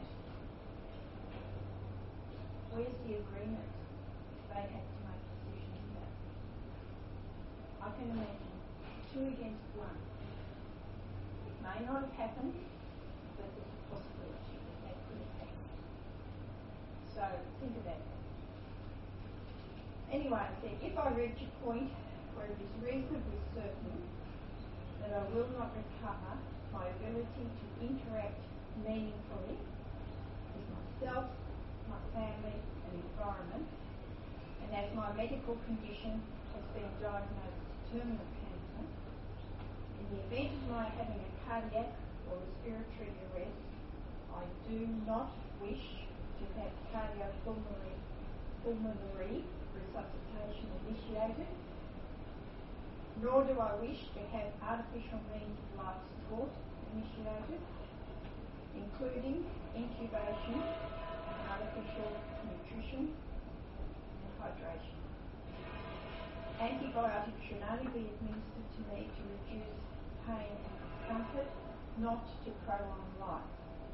Where's the agreement they had to make decisions about? I can imagine 2 against 1. It may not have happened, but there's a possibility that could have happened. So think about that. Anyway, I said, if I reach a point where it is reasonably certain that I will not recover my ability to interact meaningfully with myself, my family and environment, and as my medical condition has been diagnosed as terminal cancer, in the event of my having a cardiac or respiratory arrest, I do not wish to have cardiopulmonary resuscitation initiated, nor do I wish to have artificial means of life support initiated, including incubation, artificial nutrition and hydration. Antibiotics should only be administered to me to reduce pain and discomfort, not to prolong life.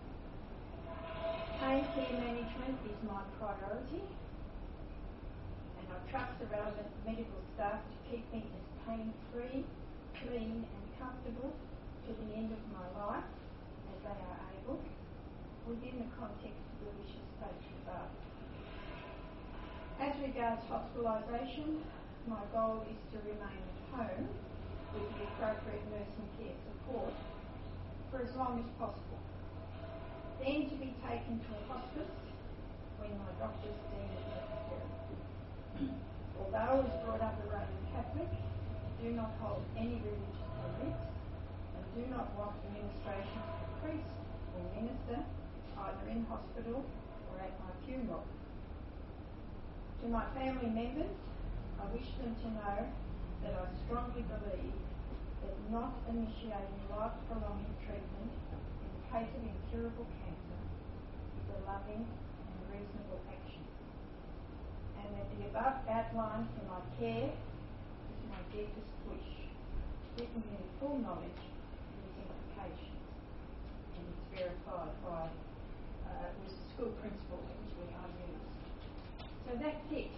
Pain care management is my priority, and I trust the relevant medical staff to keep me as pain-free, clean and comfortable to the end of my life as they are able, within the context of the wishes stated above. As regards hospitalisation, my goal is to remain at home with the appropriate nursing care support for as long as possible, then to be taken to a hospice when my doctors deem it necessary. Although I was brought up a Roman Catholic, I do not hold any religious beliefs and do not want administration of a priest or minister either in hospital or at my funeral. To my family members, I wish them to know that I strongly believe that not initiating life-prolonging treatment in the case of incurable cancer is a loving and reasonable action, and that the above outline for my care is my deepest wish, written in full knowledge of its implications, and it's verified by was the school principal who I used. So that's it.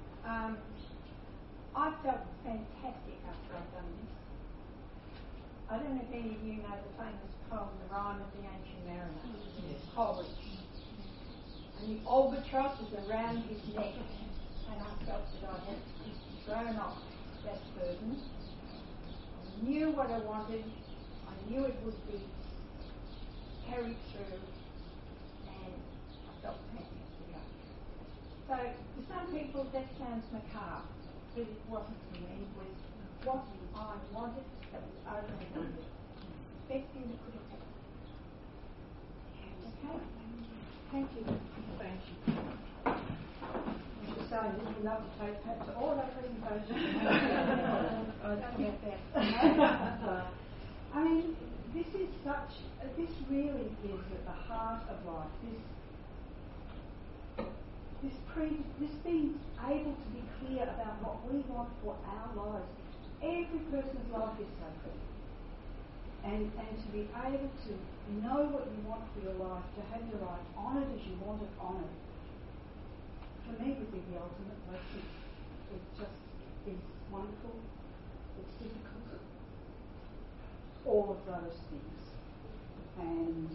I felt fantastic after I'd done this. I don't know if any of you know the famous poem, The Rime of the Ancient Mariner, Coleridge. And the albatross is around his neck, and I felt that I had thrown off that burden. I knew what I wanted. I knew it would be carried through, and I felt pregnant. So to some people that sounds macabre, but it wasn't to me. It was what I wanted that was open, expecting that could have happened. Okay. Thank you. Thank you. Mr. Sally, would you love to take that to all our presentations? I mean, this really is at the heart of life. This being able to be clear about what we want for our lives. Every person's life is sacred. And to be able to know what you want for your life, to have your life honoured as you want it honoured, for me would be the ultimate blessing. It just is wonderful. It's difficult. All of those things. And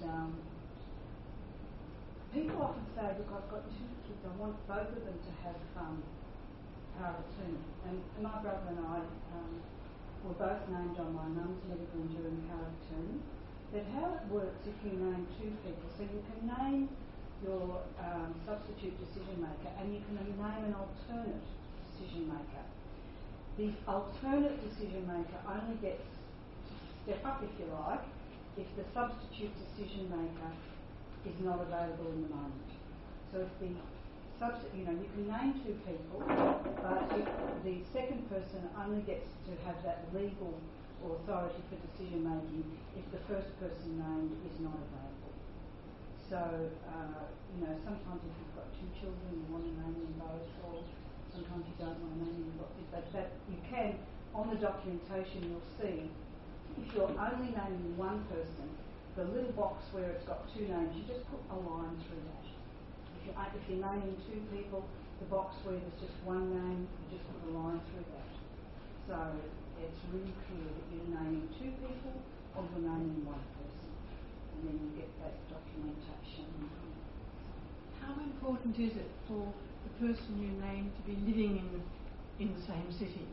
people often say, look, I've got 2 kids, I want both of them to have power of attorney. And my brother and I were both named on my mum's medical enduring power of attorney. But how it works if you name 2 people, so you can name your substitute decision maker and you can name an alternate decision maker. The alternate decision maker only gets to step up, if you like, if the substitute decision maker is not available in the moment. So if the you can name 2 people, but if the second person only gets to have that legal authority for decision making if the first person named is not available. So, sometimes if you've got 2 children, you want to name them both, or sometimes you don't want to name them both. But that you can, on the documentation, you'll see if you're only naming one person, the little box where it's got 2 names, you just put a line through that. If you're naming 2 people, the box where there's just 1 name, you just put a line through that. So it's really clear that you're naming 2 people or you're naming 1 person. And then you get that documentation. How important is it for the person you name to be living in the same city?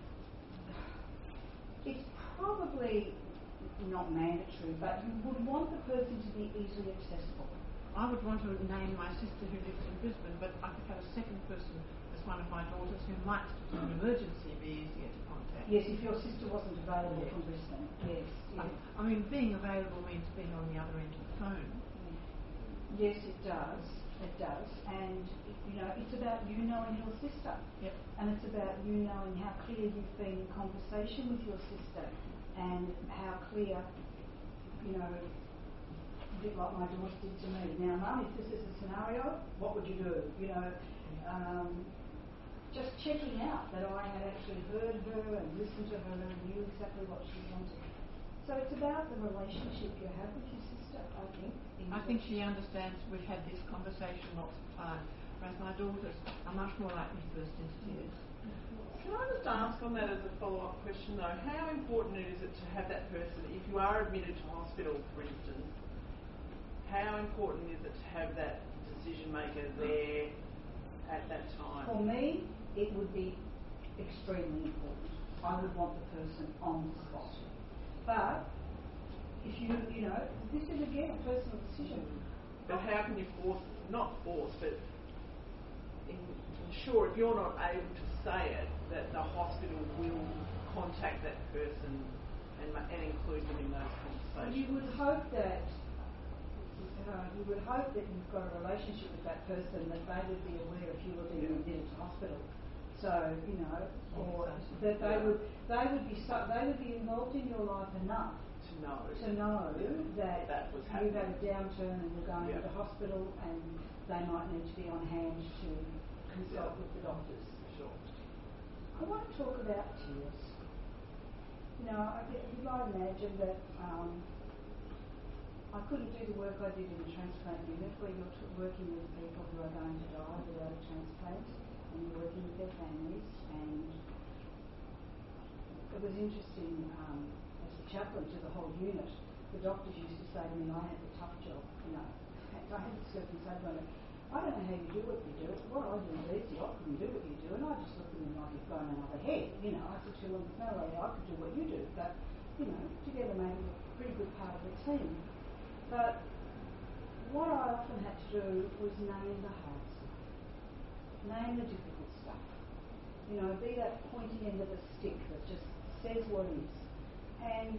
It's probably not mandatory, but you would want the person to be easily accessible. I would want to name my sister who lives in Brisbane, but I could have a second person as one of my daughters who might, in an emergency, be easier to contact. Yes, if your sister wasn't available from Brisbane. Yes. I mean, being available means being on the other end of the phone. Yes, it does. It does. And, it's about you knowing your sister. Yep. And it's about you knowing how clear you've been in conversation with your sister and how clear, a bit like my daughter did to me. Now, Mum, if this is a scenario, what would you do? Just checking out that I had actually heard her and listened to her and knew exactly what she wanted. So it's about the relationship you have with your sister, I think. I think she understands we've had this conversation lots of times, whereas my daughters are much more likely to burst into tears. Can I just ask on that as a follow-up question though, how important is it to have that person, if you are admitted to hospital for instance, how important is it to have that decision maker there at that time? For me, it would be extremely important. I would want the person on the spot. But if this is again a personal decision. But how can you not force, but ensure if you're not able to say it, that the hospital will contact that person and include them in those conversations? You would hope that you've got a relationship with that person, that they would be aware if you were being admitted to hospital. So or that they would be involved in your life enough to know that you've had a downturn and you're going to the hospital, and they might need to be on hand to consult with the doctors. Sure. I want to talk about tears. You might imagine that I couldn't do the work I did in the transplant unit, where you're working with people who are going to die without a transplant, and you're working with their families. And it was interesting, as the chaplain to the whole unit, the doctors used to say to me, I had the tough job, I had the circumcised moment. I don't know how you do what you do. What I do is easy. I couldn't do what you do, and I just looked at them like you've gone another head. I said to them, no way I could do what you do, but together made a pretty good part of the team. But often had to do was name the hard stuff, name the difficult stuff. You know, be that pointy end of the stick that just says what is. And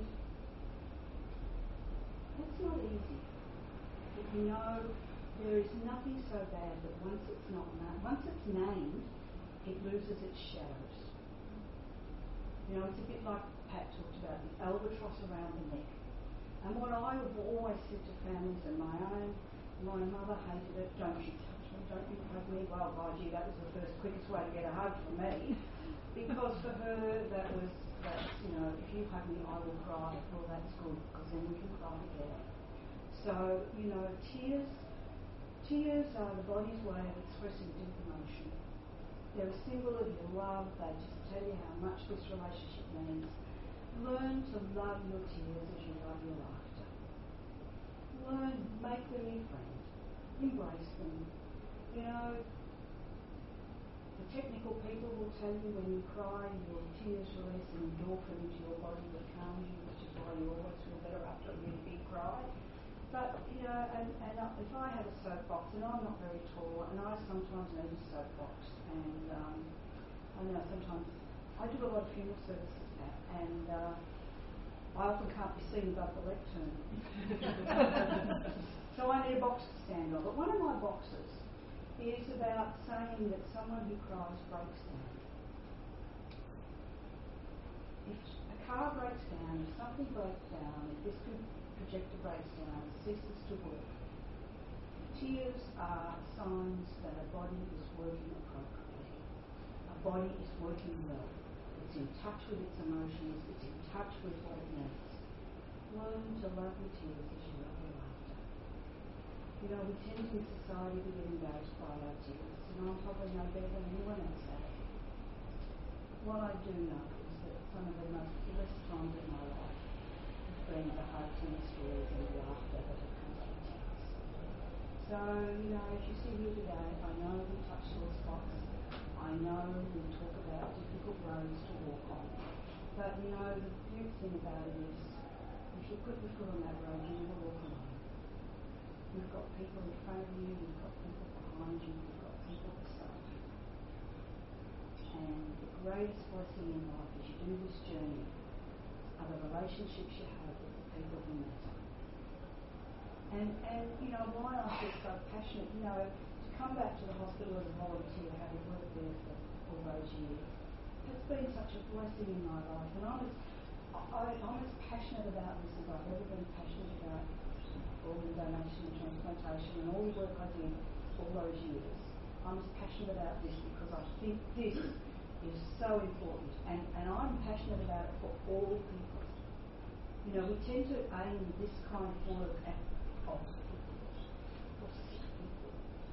that's not easy. But you know, there is nothing so bad that once it's named, it loses its shadows. You know, it's a bit like Pat talked about, the albatross around the neck. And what I have always said to families, and my mother hated it, don't you touch me, don't you hug me. Well, by gee, that was the quickest way to get a hug from me. Because for her, that's, you know, if you hug me, I will cry. Well, that's good, because then we can cry together. So, you know, tears are the body's way of expressing deep emotion. They're a symbol of your love. They just tell you how much this relationship means. Learn to love your tears as you love your laughter. Learn, make them your friend. Embrace them. You know, the technical people will tell you when you cry, your tears release an endorphin into your body that calms you, which is why you always feel better after a really big cry. But, you know, and if I had a soapbox, and I'm not very tall, and I sometimes need a soapbox, and I know sometimes I do a lot of funeral services now, and I often can't be seen above the lectern. So I need a box to stand on. But one of my boxes is about saying that someone who cries breaks down. If a car breaks down, if something breaks down, if this projector breaks down, it ceases to work. Tears are signs that a body is working appropriately. A body is working well. It's in touch with its emotions. It's in touch with what it needs. Learn to love your tears as you love your laughter. You know, we tend in society to get embarrassed by our tears, and I'm probably no better than anyone else at it. What I do know is that some of the most blessed times of my life have been the hugs and the stories and the laughter that have come from tears. So, you know, as you see here today, I know we touch sore spots. I know we talk about difficult roads to walk on. But, you know, the beautiful thing about it is, if you put your foot on that road, you never walk alone. You've got people in front of you, you've got people behind you, you've got people beside you. And the greatest blessing in life as you do this journey are the relationships you have with the people who matter. And you know, why I feel so passionate, you know, to come back to the hospital as a volunteer, having worked there for all those years, has been such a blessing in my life. And I'm as passionate about this as I've ever been passionate about organ donation and transplantation and all the work I did all those years. I'm as passionate about this because I think this is so important. And I'm passionate about it for all people. You know, we tend to aim this kind of work at old people or sick people.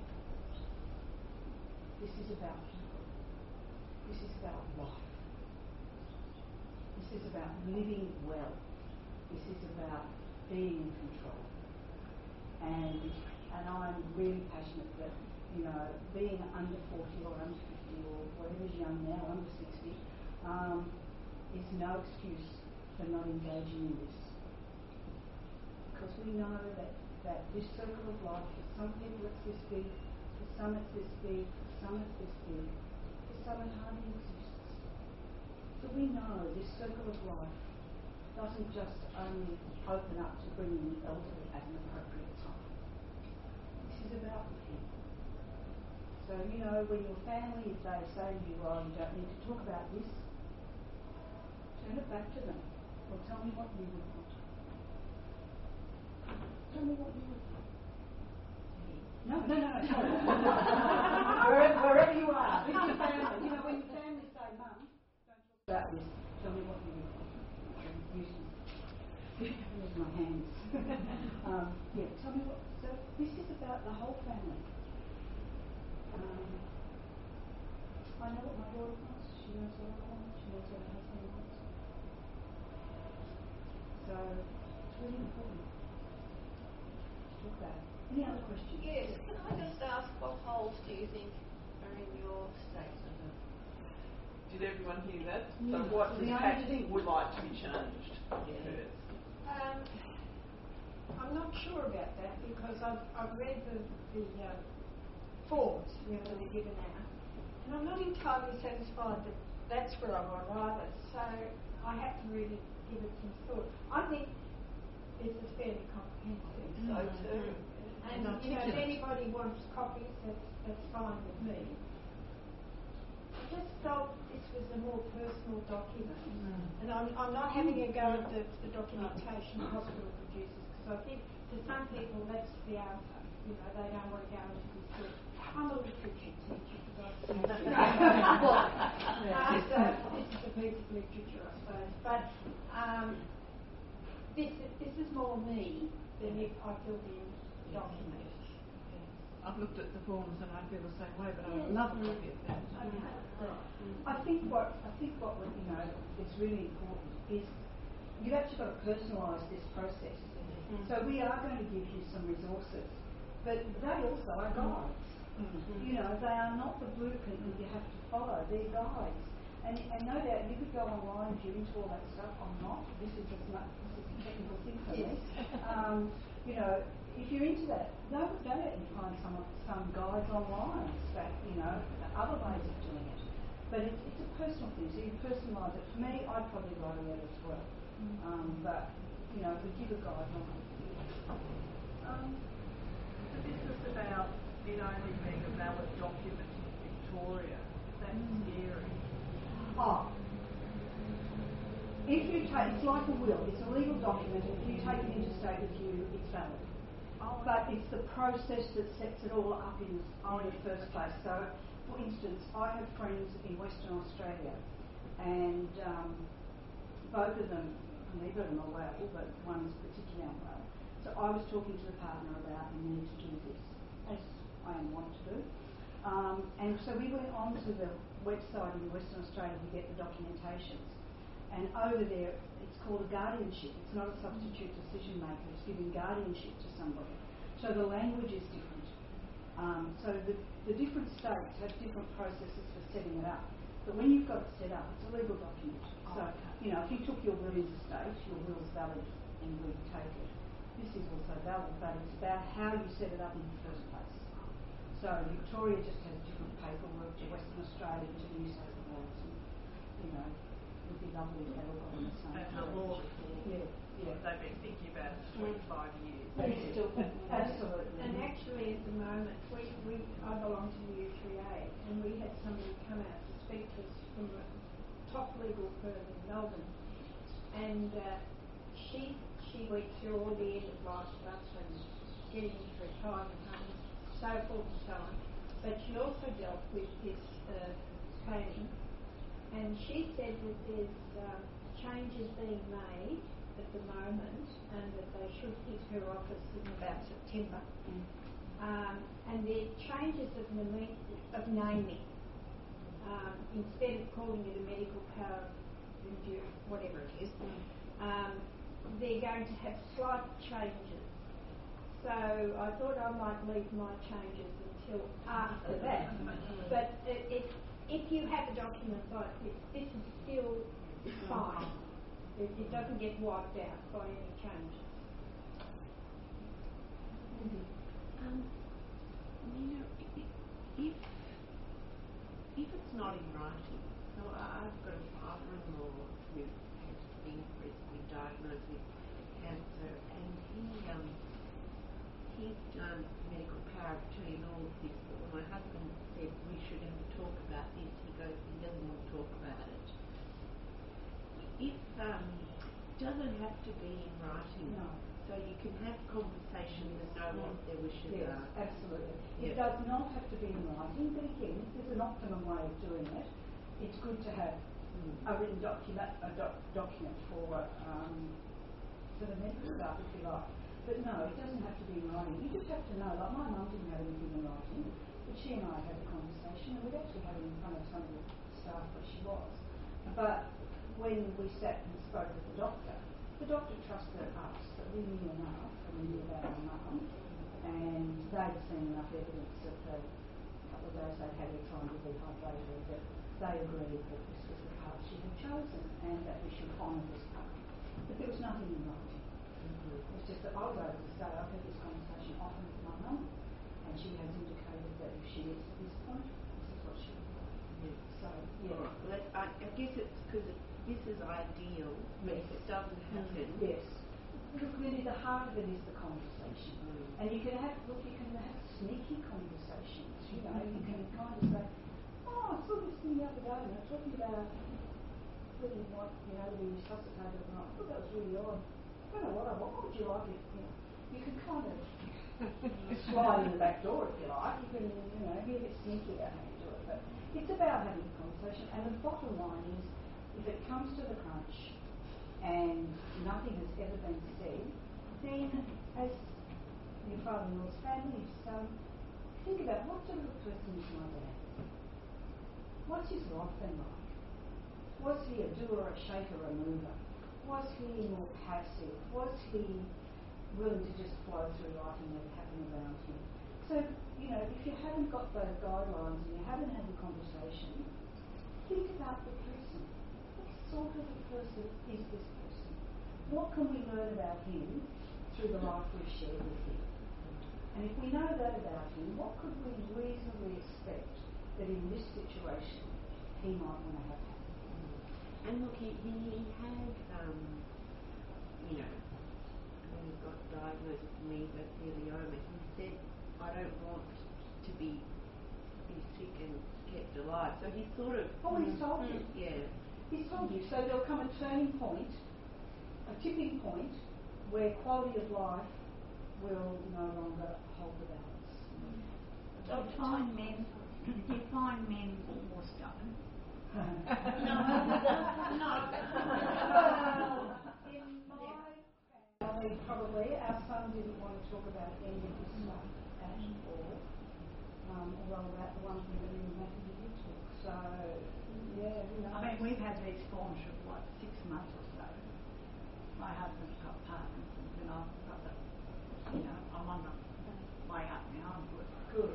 This is about people. This is about life. This is about living well. This is about being in control. And I'm really passionate that, you know, being under 40 or under 50 or whatever's young now, under 60, is no excuse for not engaging in this. Because we know that this circle of life, for some people it's this big, for some it's this big, for some it's this big, for some it hardly exists. So we know this circle of life doesn't just only open up to bringing the elderly at an appropriate time. This is about the people. So, you know, when your family, if they say to you, oh, you don't need to talk about this, turn it back to them. Or tell me what you would want. Tell me what you would want. No, sorry. Wherever you are, with your family. You know, when your family say, Mum, don't talk about this, tell me what you would want. There's my hands. Yeah, tell me what. So this is about the whole family. I know what my daughter wants. She knows what I want. She knows what her husband wants. So it's really important to talk about it. Any other questions? Yes. Can I just ask, what holes do you think are in your statement? Did everyone hear that? Yeah. So what The does only Pat thing- would like to be changed in hers? I'm not sure about that because I've read the forms that are given out, and I'm not entirely satisfied that that's where I want either. So I have to really give it some thought. I think this is fairly comprehensive. So too. And if anybody wants copies, that's fine with me. I just felt this was a more personal document, and I'm not having a go at the documentation the hospital produces, because I think to some people that's the answer. They don't want to go into this book. I'm a literature teacher, for God's sake. So this is a piece of literature, I suppose. But this is more me than if I filled in documents. I've looked at the forms and I feel the same way, but I would love a copy of that. I think what is really important is you've actually got to personalise this process. So we are going to give you some resources, but they also are guides. They are not the blueprint that you have to follow. They're guides, and no doubt you could go online if you're into all that stuff. I'm not. This is a technical thing for me. If you're into that, no doubt you find some guides online that other ways of doing it. But it's a personal thing, so you personalise it. For me, I'd probably write a letter as well. But we give a guideline. So this is about it only being a valid document in Victoria. That's scary. It's like a will. It's a legal document. If you take it interstate with you, it's valid. But it's the process that sets it all up in the first place. So, for instance, I have friends in Western Australia, and both of them, neither of them are well, but one's particularly unwell. So I was talking to the partner about the need to do this, as I am wont to do. And so we went onto the website in Western Australia to get the documentations. And over there, it's called a guardianship. It's not a substitute decision maker. It's giving guardianship to somebody. So the language is different. So the different states have different processes for setting it up. But when you've got it set up, it's a legal document. So, if you took your will into state, your will is valid and we take it. This is also valid, but it's about how you set it up in the first place. So Victoria just has different paperwork to Western Australia, to New South Wales. And, it would be lovely to have all on the same. And the law reform. Yeah. They've been thinking about it for 25 years. Absolutely. And actually, at the moment, I belong to the U3A, and we had somebody come out to speak to us from a top legal firm in Melbourne, and she went through all the end of life stuff and getting into retirement homes, so forth and so on. But she also dealt with this planning. And she said that there's changes being made at the moment, and that they should hit her office in about September. And they're changes of naming. Instead of calling it a medical power of review, whatever it is, they're going to have slight changes. So I thought I might leave my changes until after that. But if you have a document like this is still fine. It doesn't get wiped out by any changes. If it's not in writing, so I've got a father-in-law who has been recently diagnosed with cancer, and he's done medical power of attorney and all of this, but when my husband said we should have a talk about this, he doesn't want to talk about it. It doesn't have to be in writing, so you can have conversations and know what their wishes are. Absolutely. It does not have to be in writing, but again, if there's an optimum way of doing it, it's good to have a written document, document for the medical stuff, if you like. But no, it doesn't have to be in writing. You just have to know. Like my mum didn't have anything in writing, but she and I had a conversation, and we'd actually had it in front of some of the staff where she was. But when we sat and spoke with the doctor trusted us that we knew enough, and we knew about our mum, and they'd seen enough evidence that the couple of days they'd had her trying to dehydrate her, that they agreed that this was the path she had chosen, and that we should honour this path. But there was nothing in writing. It's just that I was able to say, I've had this conversation often with my mum, and she has indicated that if she gets to this point, this is what she would like. So, yeah. All right. Well, I guess it's because this is ideal, but if it doesn't happen... Yes. Look, really, the heart of it is the conversation. And you can have sneaky conversations, you know, you can kind of say, oh, I saw this thing the other day, and they're talking about whether you want, you know, to be resuscitated or not. I thought that was really odd. I don't know what would you like if, you know, you can kind of slide in the back door if you like. You can, you know, be a bit sneaky about how you do it. But it's about having a conversation. And the bottom line is, if it comes to the crunch and nothing has ever been said, then as your father-in-law's family, think about what sort of a person is my dad? What's his life been like? Was he a doer, a shaker, a mover? Was he more passive? Was he willing to just flow through life and let it happen around him? So, you know, if you haven't got those guidelines and you haven't had the conversation, think about the person. What sort of a person is this person? What can we learn about him through the life we've shared with him? And if we know that about him, what could we reasonably expect that in this situation he might want to have happen? And look, he had, you know, when he got diagnosed with mesothelioma, he said, I don't want to be sick and kept alive. So he sort of... Oh, he's told you. Yeah. He's told you. So there'll come a turning point, a tipping point, where quality of life will no longer hold the balance. Do you find men more stubborn? No. In my family, probably, our son didn't want to talk about any of this stuff at all. Although that the one thing that really mattered to you talk. So, yeah. You know. I mean, we've had these forms for like 6 months or so. My husband's got Parkinson's and I've got the, you know, I'm on the way up now, I'm good. Good.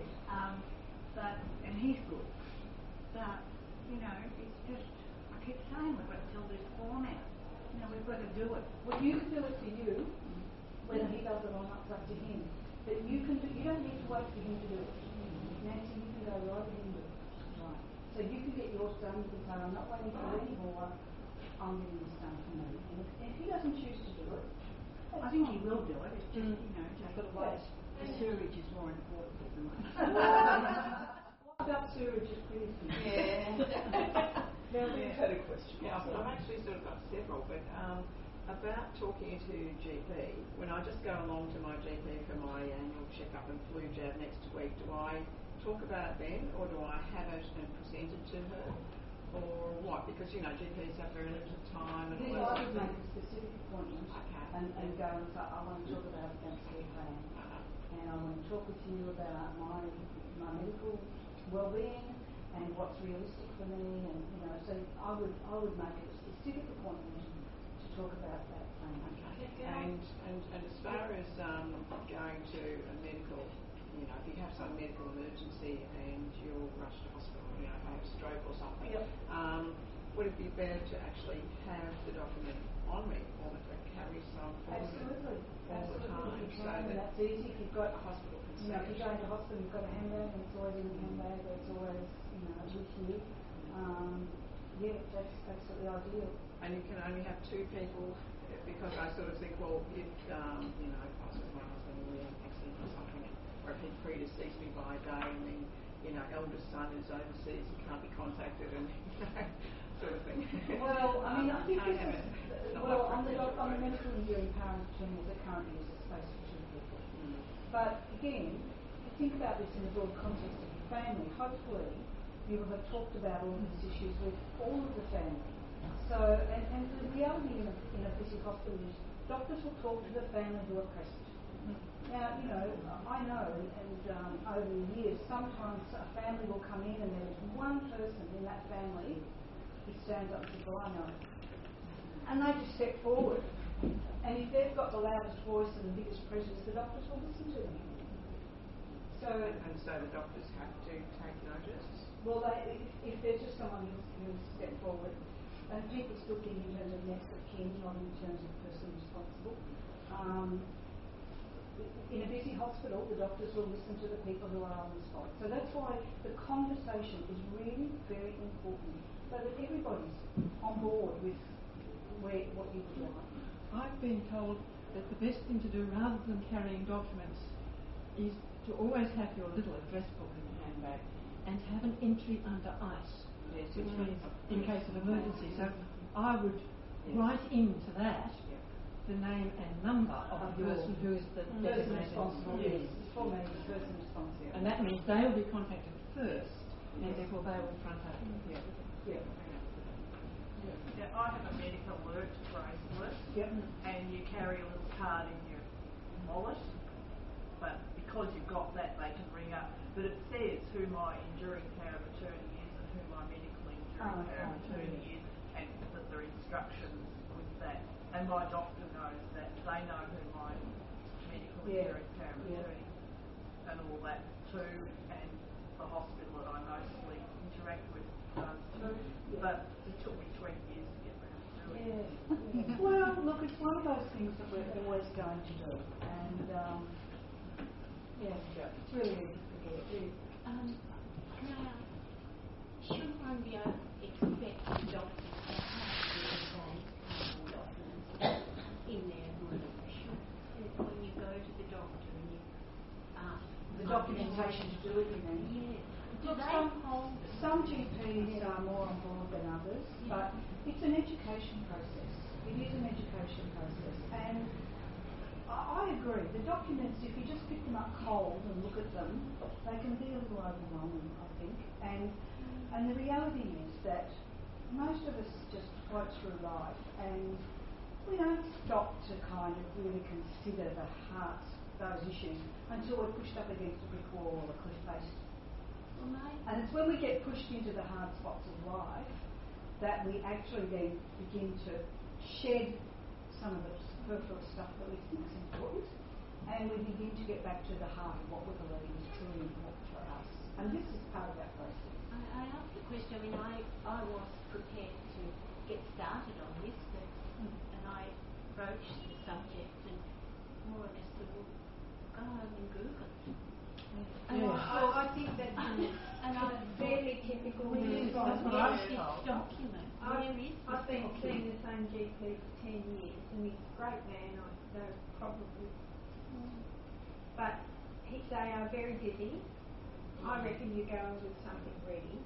And he's good. But, you know, it's just, I keep saying we've got to fill this form out. You know, we've got to do it. Well, you can do it for you, whether he does it or not, it's up to him. But you can do, you don't need to wait for him to do it. Nancy, you can go right ahead and do it. Right. So you can get yours done, you can say, I'm not waiting for any more, I'm getting this done for me. And if he doesn't choose to do it, I think he will do it. It's just, you know, just sort of wait. The sewerage is more important at the moment. What about sewerage is pretty simple. Yeah. Now we've had a question. Yeah. So I've actually sort of got several, but about talking to GP. When I just go along to my GP for my annual checkup and flu jab next week, do I talk about it then, or do I have it and present it to her, or what? Because you know GPs have very limited time and all I that. would make a specific appointment and go and say, I want to talk about against care plan, and I want to talk with you about my medical well-being and what's realistic for me, and you know, so I would make a specific appointment to talk about that plan. And as far as going to a medical, you know, if you have some medical emergency and you're rushed to hospital, you know, have a stroke or something, would it be better to actually have the document on me, or to carry some form Absolutely. all the time? You So can, and that's easy. If you've got a hospital can you know, if you're going to hospital, you've got a handbag, and it's always in the handbag, it's always, you know, with you. Yeah, that's absolutely ideal. And you can only have 2 people, because I sort of think, well, if, you know, if I was with my husband in an accident or something, or if he predeceased me by a day, and then, you know, eldest son is overseas, he can't be contacted, and, you know, sort of thing. Well, I mean, I think this is, well, on the medical enduring power of attorney as it currently is, it's space for 2 people. But again, think about this in the broad context of your family. Hopefully, you will have talked about all these issues with all of the family. So, and the reality in a busy hospital is doctors will talk to the family who are present. Now, you know, I know, and over the years, sometimes a family will come in and there is one person in that family who stands up and says, well, I know. And they just step forward. And if they've got the loudest voice and the biggest presence, the doctors will listen to them. So, and so the doctors have to take notice? Well, if there's just someone who's stepped forward, and people still think in terms of next of kin, not in terms of person responsible, In a busy hospital, the doctors will listen to the people who are on the spot. So that's why the conversation is really very important, so that everybody's on board with what you would like. I've been told that the best thing to do, rather than carrying documents, is to always have your little address book in your handbag and to have an entry under ICE, which means in case of emergency. So I would write into that the name and number of the person who is the designated responsible. Yes, for me, the person responsible. And that means they will be contacted first, and therefore they will front up. Yeah, I have a medical alert bracelet, and you carry a little card in your wallet, but because you've got that, they can ring up. But it says who my enduring power of attorney is and who my medical enduring power of attorney is, and that there are instructions with that. And my doctor knows that. They know who my medical enduring power of attorney and all that too, and the hospital that I mostly interact with does too. But it took me 20 years to get around to doing it. Well, look, it's one of those things that we're always going to do, and it's really easy to forget. Now, should one be able to expect the doctors to have the documents in their room? When you go to the doctor and you ask The documentation to do it, you mean? Yeah. Look, some GPs are more on board than others, but it's an education process. It is an education process, and I agree. The documents, if you just pick them up cold and look at them, they can be a little overwhelming, I think. And the reality is that most of us just float through life, and we don't stop to kind of really consider the heart, those issues, until we're pushed up against a brick wall or a cliff face. And it's when we get pushed into the hard spots of life that we actually then begin to shed some of the superfluous stuff that we think is important, and we begin to get back to the heart of what we believe is truly important for us. And this is part of that process. I asked the question. I mean, I was prepared to get started on this, and I broached the subject and more or less said, well, go home and Google it. And I think that's fairly typical. That's what I was told. Document. I've been seeing the same GP for 10 years, and he's a great man. I know probably, but they are very busy. I reckon you go in with something ready,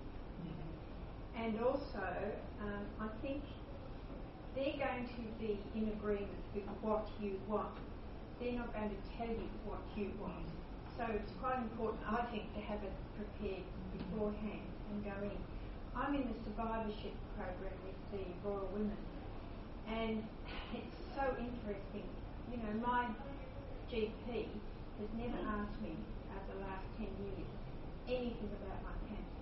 and also I think they're going to be in agreement with what you want. They're not going to tell you what you want. So it's quite important, I think, to have it prepared beforehand and go in. I'm in the survivorship program with the Royal Women, and it's so interesting. You know, my GP has never asked me over the last 10 years anything about my cancer.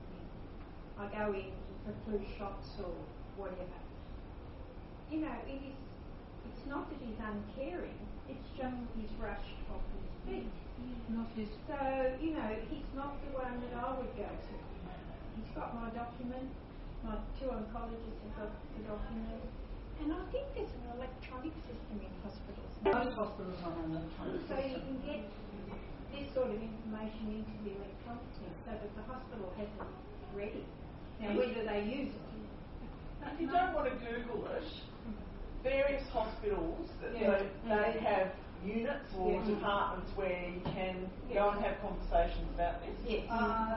I go in for flu shots or whatever. You know, it's not that he's uncaring, it's just he's rushed off his feet. So, you know, he's not the one that I would go to. He's got my document, my 2 oncologists have got the document, and I think there's an electronic system in hospitals. Most hospitals are on electronic So you can get this sort of information into the electronic system so that the hospital has it ready. Now, whether they use it. If you don't want to Google it, various hospitals, they have units or departments where you can go and have conversations about this. Yes.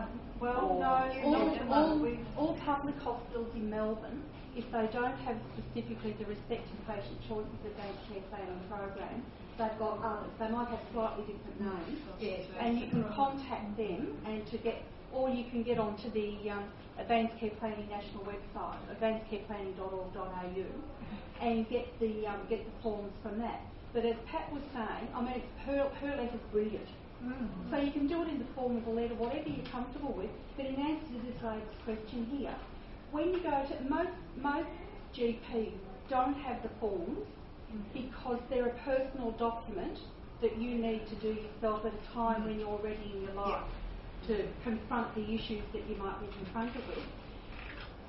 All public hospitals in Melbourne, if they don't have specifically the Respecting Patient Choices Against Care Planning program, they've got others. They might have slightly different names, and you can contact them or you can get onto the Advanced Care Planning national website, advancedcareplanning.org.au, and get the forms from that. But as Pat was saying, I mean, her letter's brilliant. Mm-hmm. So you can do it in the form of a letter, whatever you're comfortable with. But in answer to this lady's question here, when you go to most GPs don't have the forms because they're a personal document that you need to do yourself at a time when you're ready in your life to confront the issues that you might be confronted with.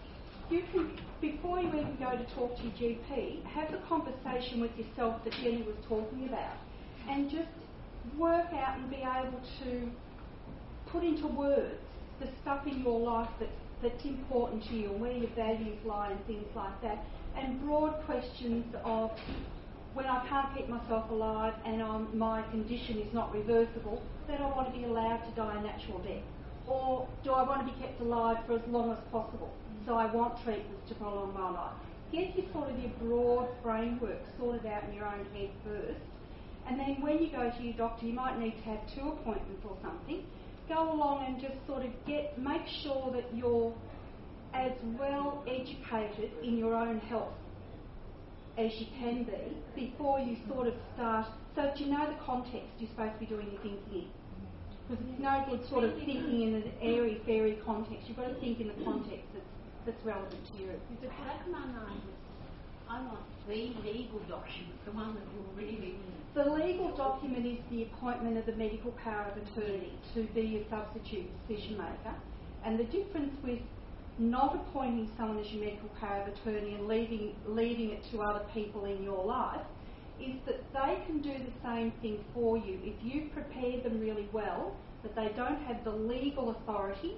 you can, before you even go to talk to your GP, have the conversation with yourself that Jenny was talking about, and just work out and be able to put into words the stuff in your life that's important to you and where your values lie and things like that. And broad questions of, when I can't keep myself alive and my condition is not reversible, then I want to be allowed to die a natural death. Or do I want to be kept alive for as long as possible? So I want treatments to prolong my life. Get your broad framework sorted out in your own head first. And then when you go to your doctor, you might need to have 2 appointments or something. Go along and just make sure that you're as well educated in your own health as you can be before you start. So that you know the context you're supposed to be doing your thinking in. Because it's no good thinking in an airy-fairy context. You've got to think in the context that's relevant to you. The back of my mind is, I want the legal document, the one that will really... The legal document is the appointment of the medical power of attorney to be a substitute decision maker. And the difference with not appointing someone as your medical power of attorney and leaving it to other people in your life is that they can do the same thing for you if you prepare them really well, that they don't have the legal authority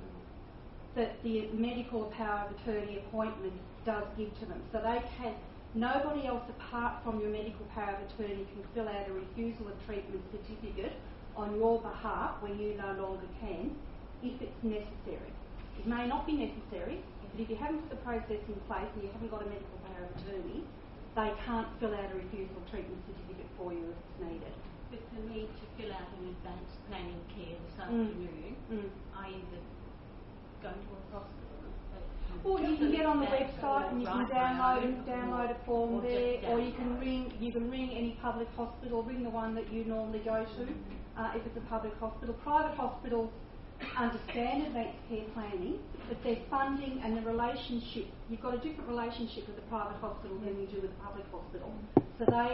that the medical power of attorney appointment does give to them. So they can... Nobody else apart from your medical power of attorney can fill out a refusal of treatment certificate on your behalf when you no longer can, if it's necessary. It may not be necessary, but if you haven't put the process in place and you haven't got a medical power of attorney, they can't fill out a refusal of treatment certificate for you if it's needed. But for me to fill out an advanced planning care this afternoon, I either go to a hospital. Or you can get on the website and you can download a form there, or you can ring any public hospital, ring the one that you normally go to if it's a public hospital. Private hospitals understand advanced care planning, but their funding and the relationship, you've got a different relationship with the private hospital than you do with the public hospital. So they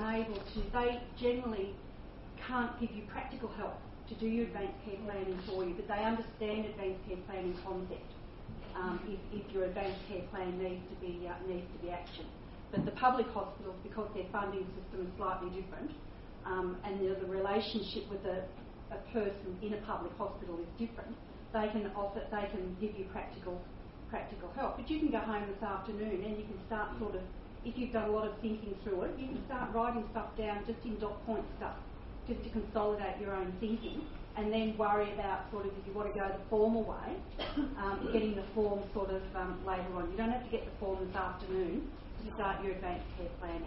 generally can't give you practical help to do your advanced care planning for you, but they understand advanced care planning concept. If your advanced care plan needs to be actioned. But the public hospitals, because their funding system is slightly different, and the relationship with a person in a public hospital is different, they can give you practical help. But you can go home this afternoon and you can start if you've done a lot of thinking through it, you can start writing stuff down just in dot point stuff, just to consolidate your own thinking. And then worry about if you want to go the formal way, getting the form later on. You don't have to get the form this afternoon to start your advanced care planning.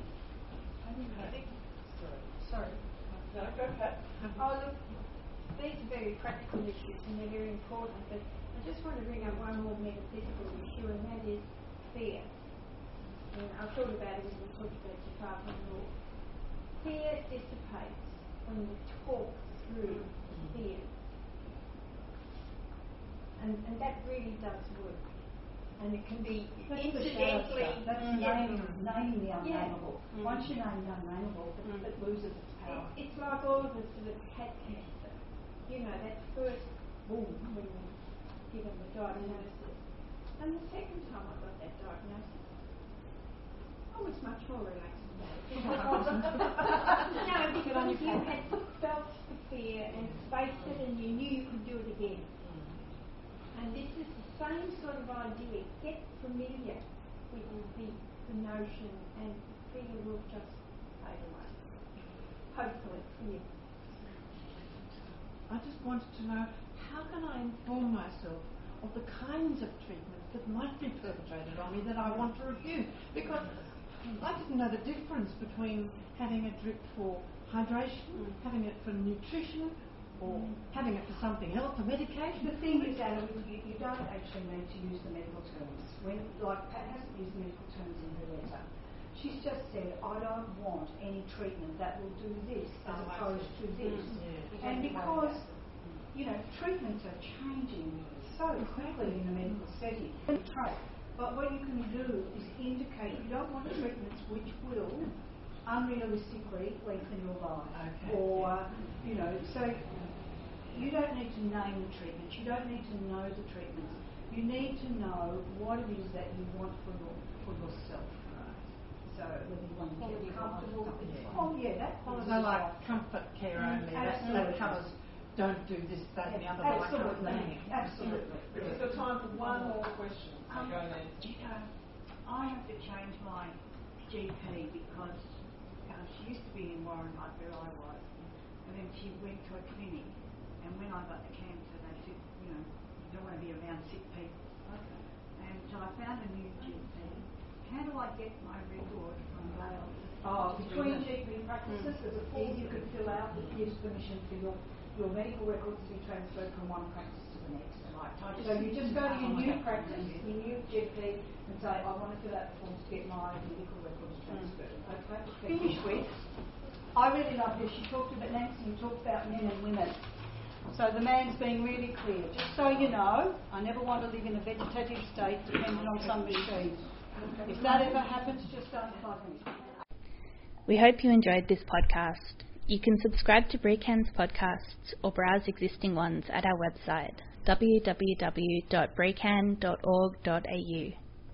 Sorry. No, go Pat. Oh, look, these are very practical issues and they're very important, but I just want to bring up one more metaphysical issue, and that is fear. And I thought about it when we talked about Department of Law. Fear dissipates when you talk through fear. And that really does work. And it can be incidentally... That's naming the unnameable. Once you name the unnameable, it loses its power. It's like all of us that have had cancer. You know, that first boom when you give them the diagnosis. And the second time I got that diagnosis, I was much more relaxed about it. No, because you had felt the fear and faced it and you knew you could do it again. And this is the same sort of idea. Get familiar with the notion and fear will just fade away. Hopefully for you. I just wanted to know, how can I inform myself of the kinds of treatments that might be perpetrated on me that I want to refuse? Because I didn't know the difference between having a drip for hydration, having it for nutrition, or having it for something else, for medication. The thing is, Anna, you don't actually need to use the medical terms. Pat hasn't used the medical terms in her letter. She's just said, I don't want any treatment that will do this as opposed to this. And because, treatments are changing so quickly in the medical setting. But what you can do is indicate you don't want treatments which will unrealistically lengthen your life. Okay. Or, so you don't need to name the treatments. You don't need to know the treatments. you need to know what it is that you want for yourself. So whether you want to get comfortable. Oh yeah, that quality. So like comfort care only. That covers. Don't do this, that, and the other. Absolutely. Absolutely. We've got time for one more question. So go then. I have to change my GP because she used to be in Warren, like where I was, and then she went to a clinic, and when I got the cancer, they said, you don't want to be around sick people. Okay. And so I found a new GP. How do I get my record from Wales? Between GP practices, there's a form you could fill out that gives permission for your medical records to be transferred from one practice to the next. So you just go to your new practice, your new GP, and say, I want to fill out the form to get my medical records transferred. Okay? Finish with, I really love this. She talked about, Nancy, you talked about men and women. So the man's being really clear. Just so you know, I never want to live in a vegetative state dependent on some machine. If that ever happens, just don't 5 minutes. We hope you enjoyed this podcast. You can subscribe to BRECAN's podcasts or browse existing ones at our website www.brecan.org.au.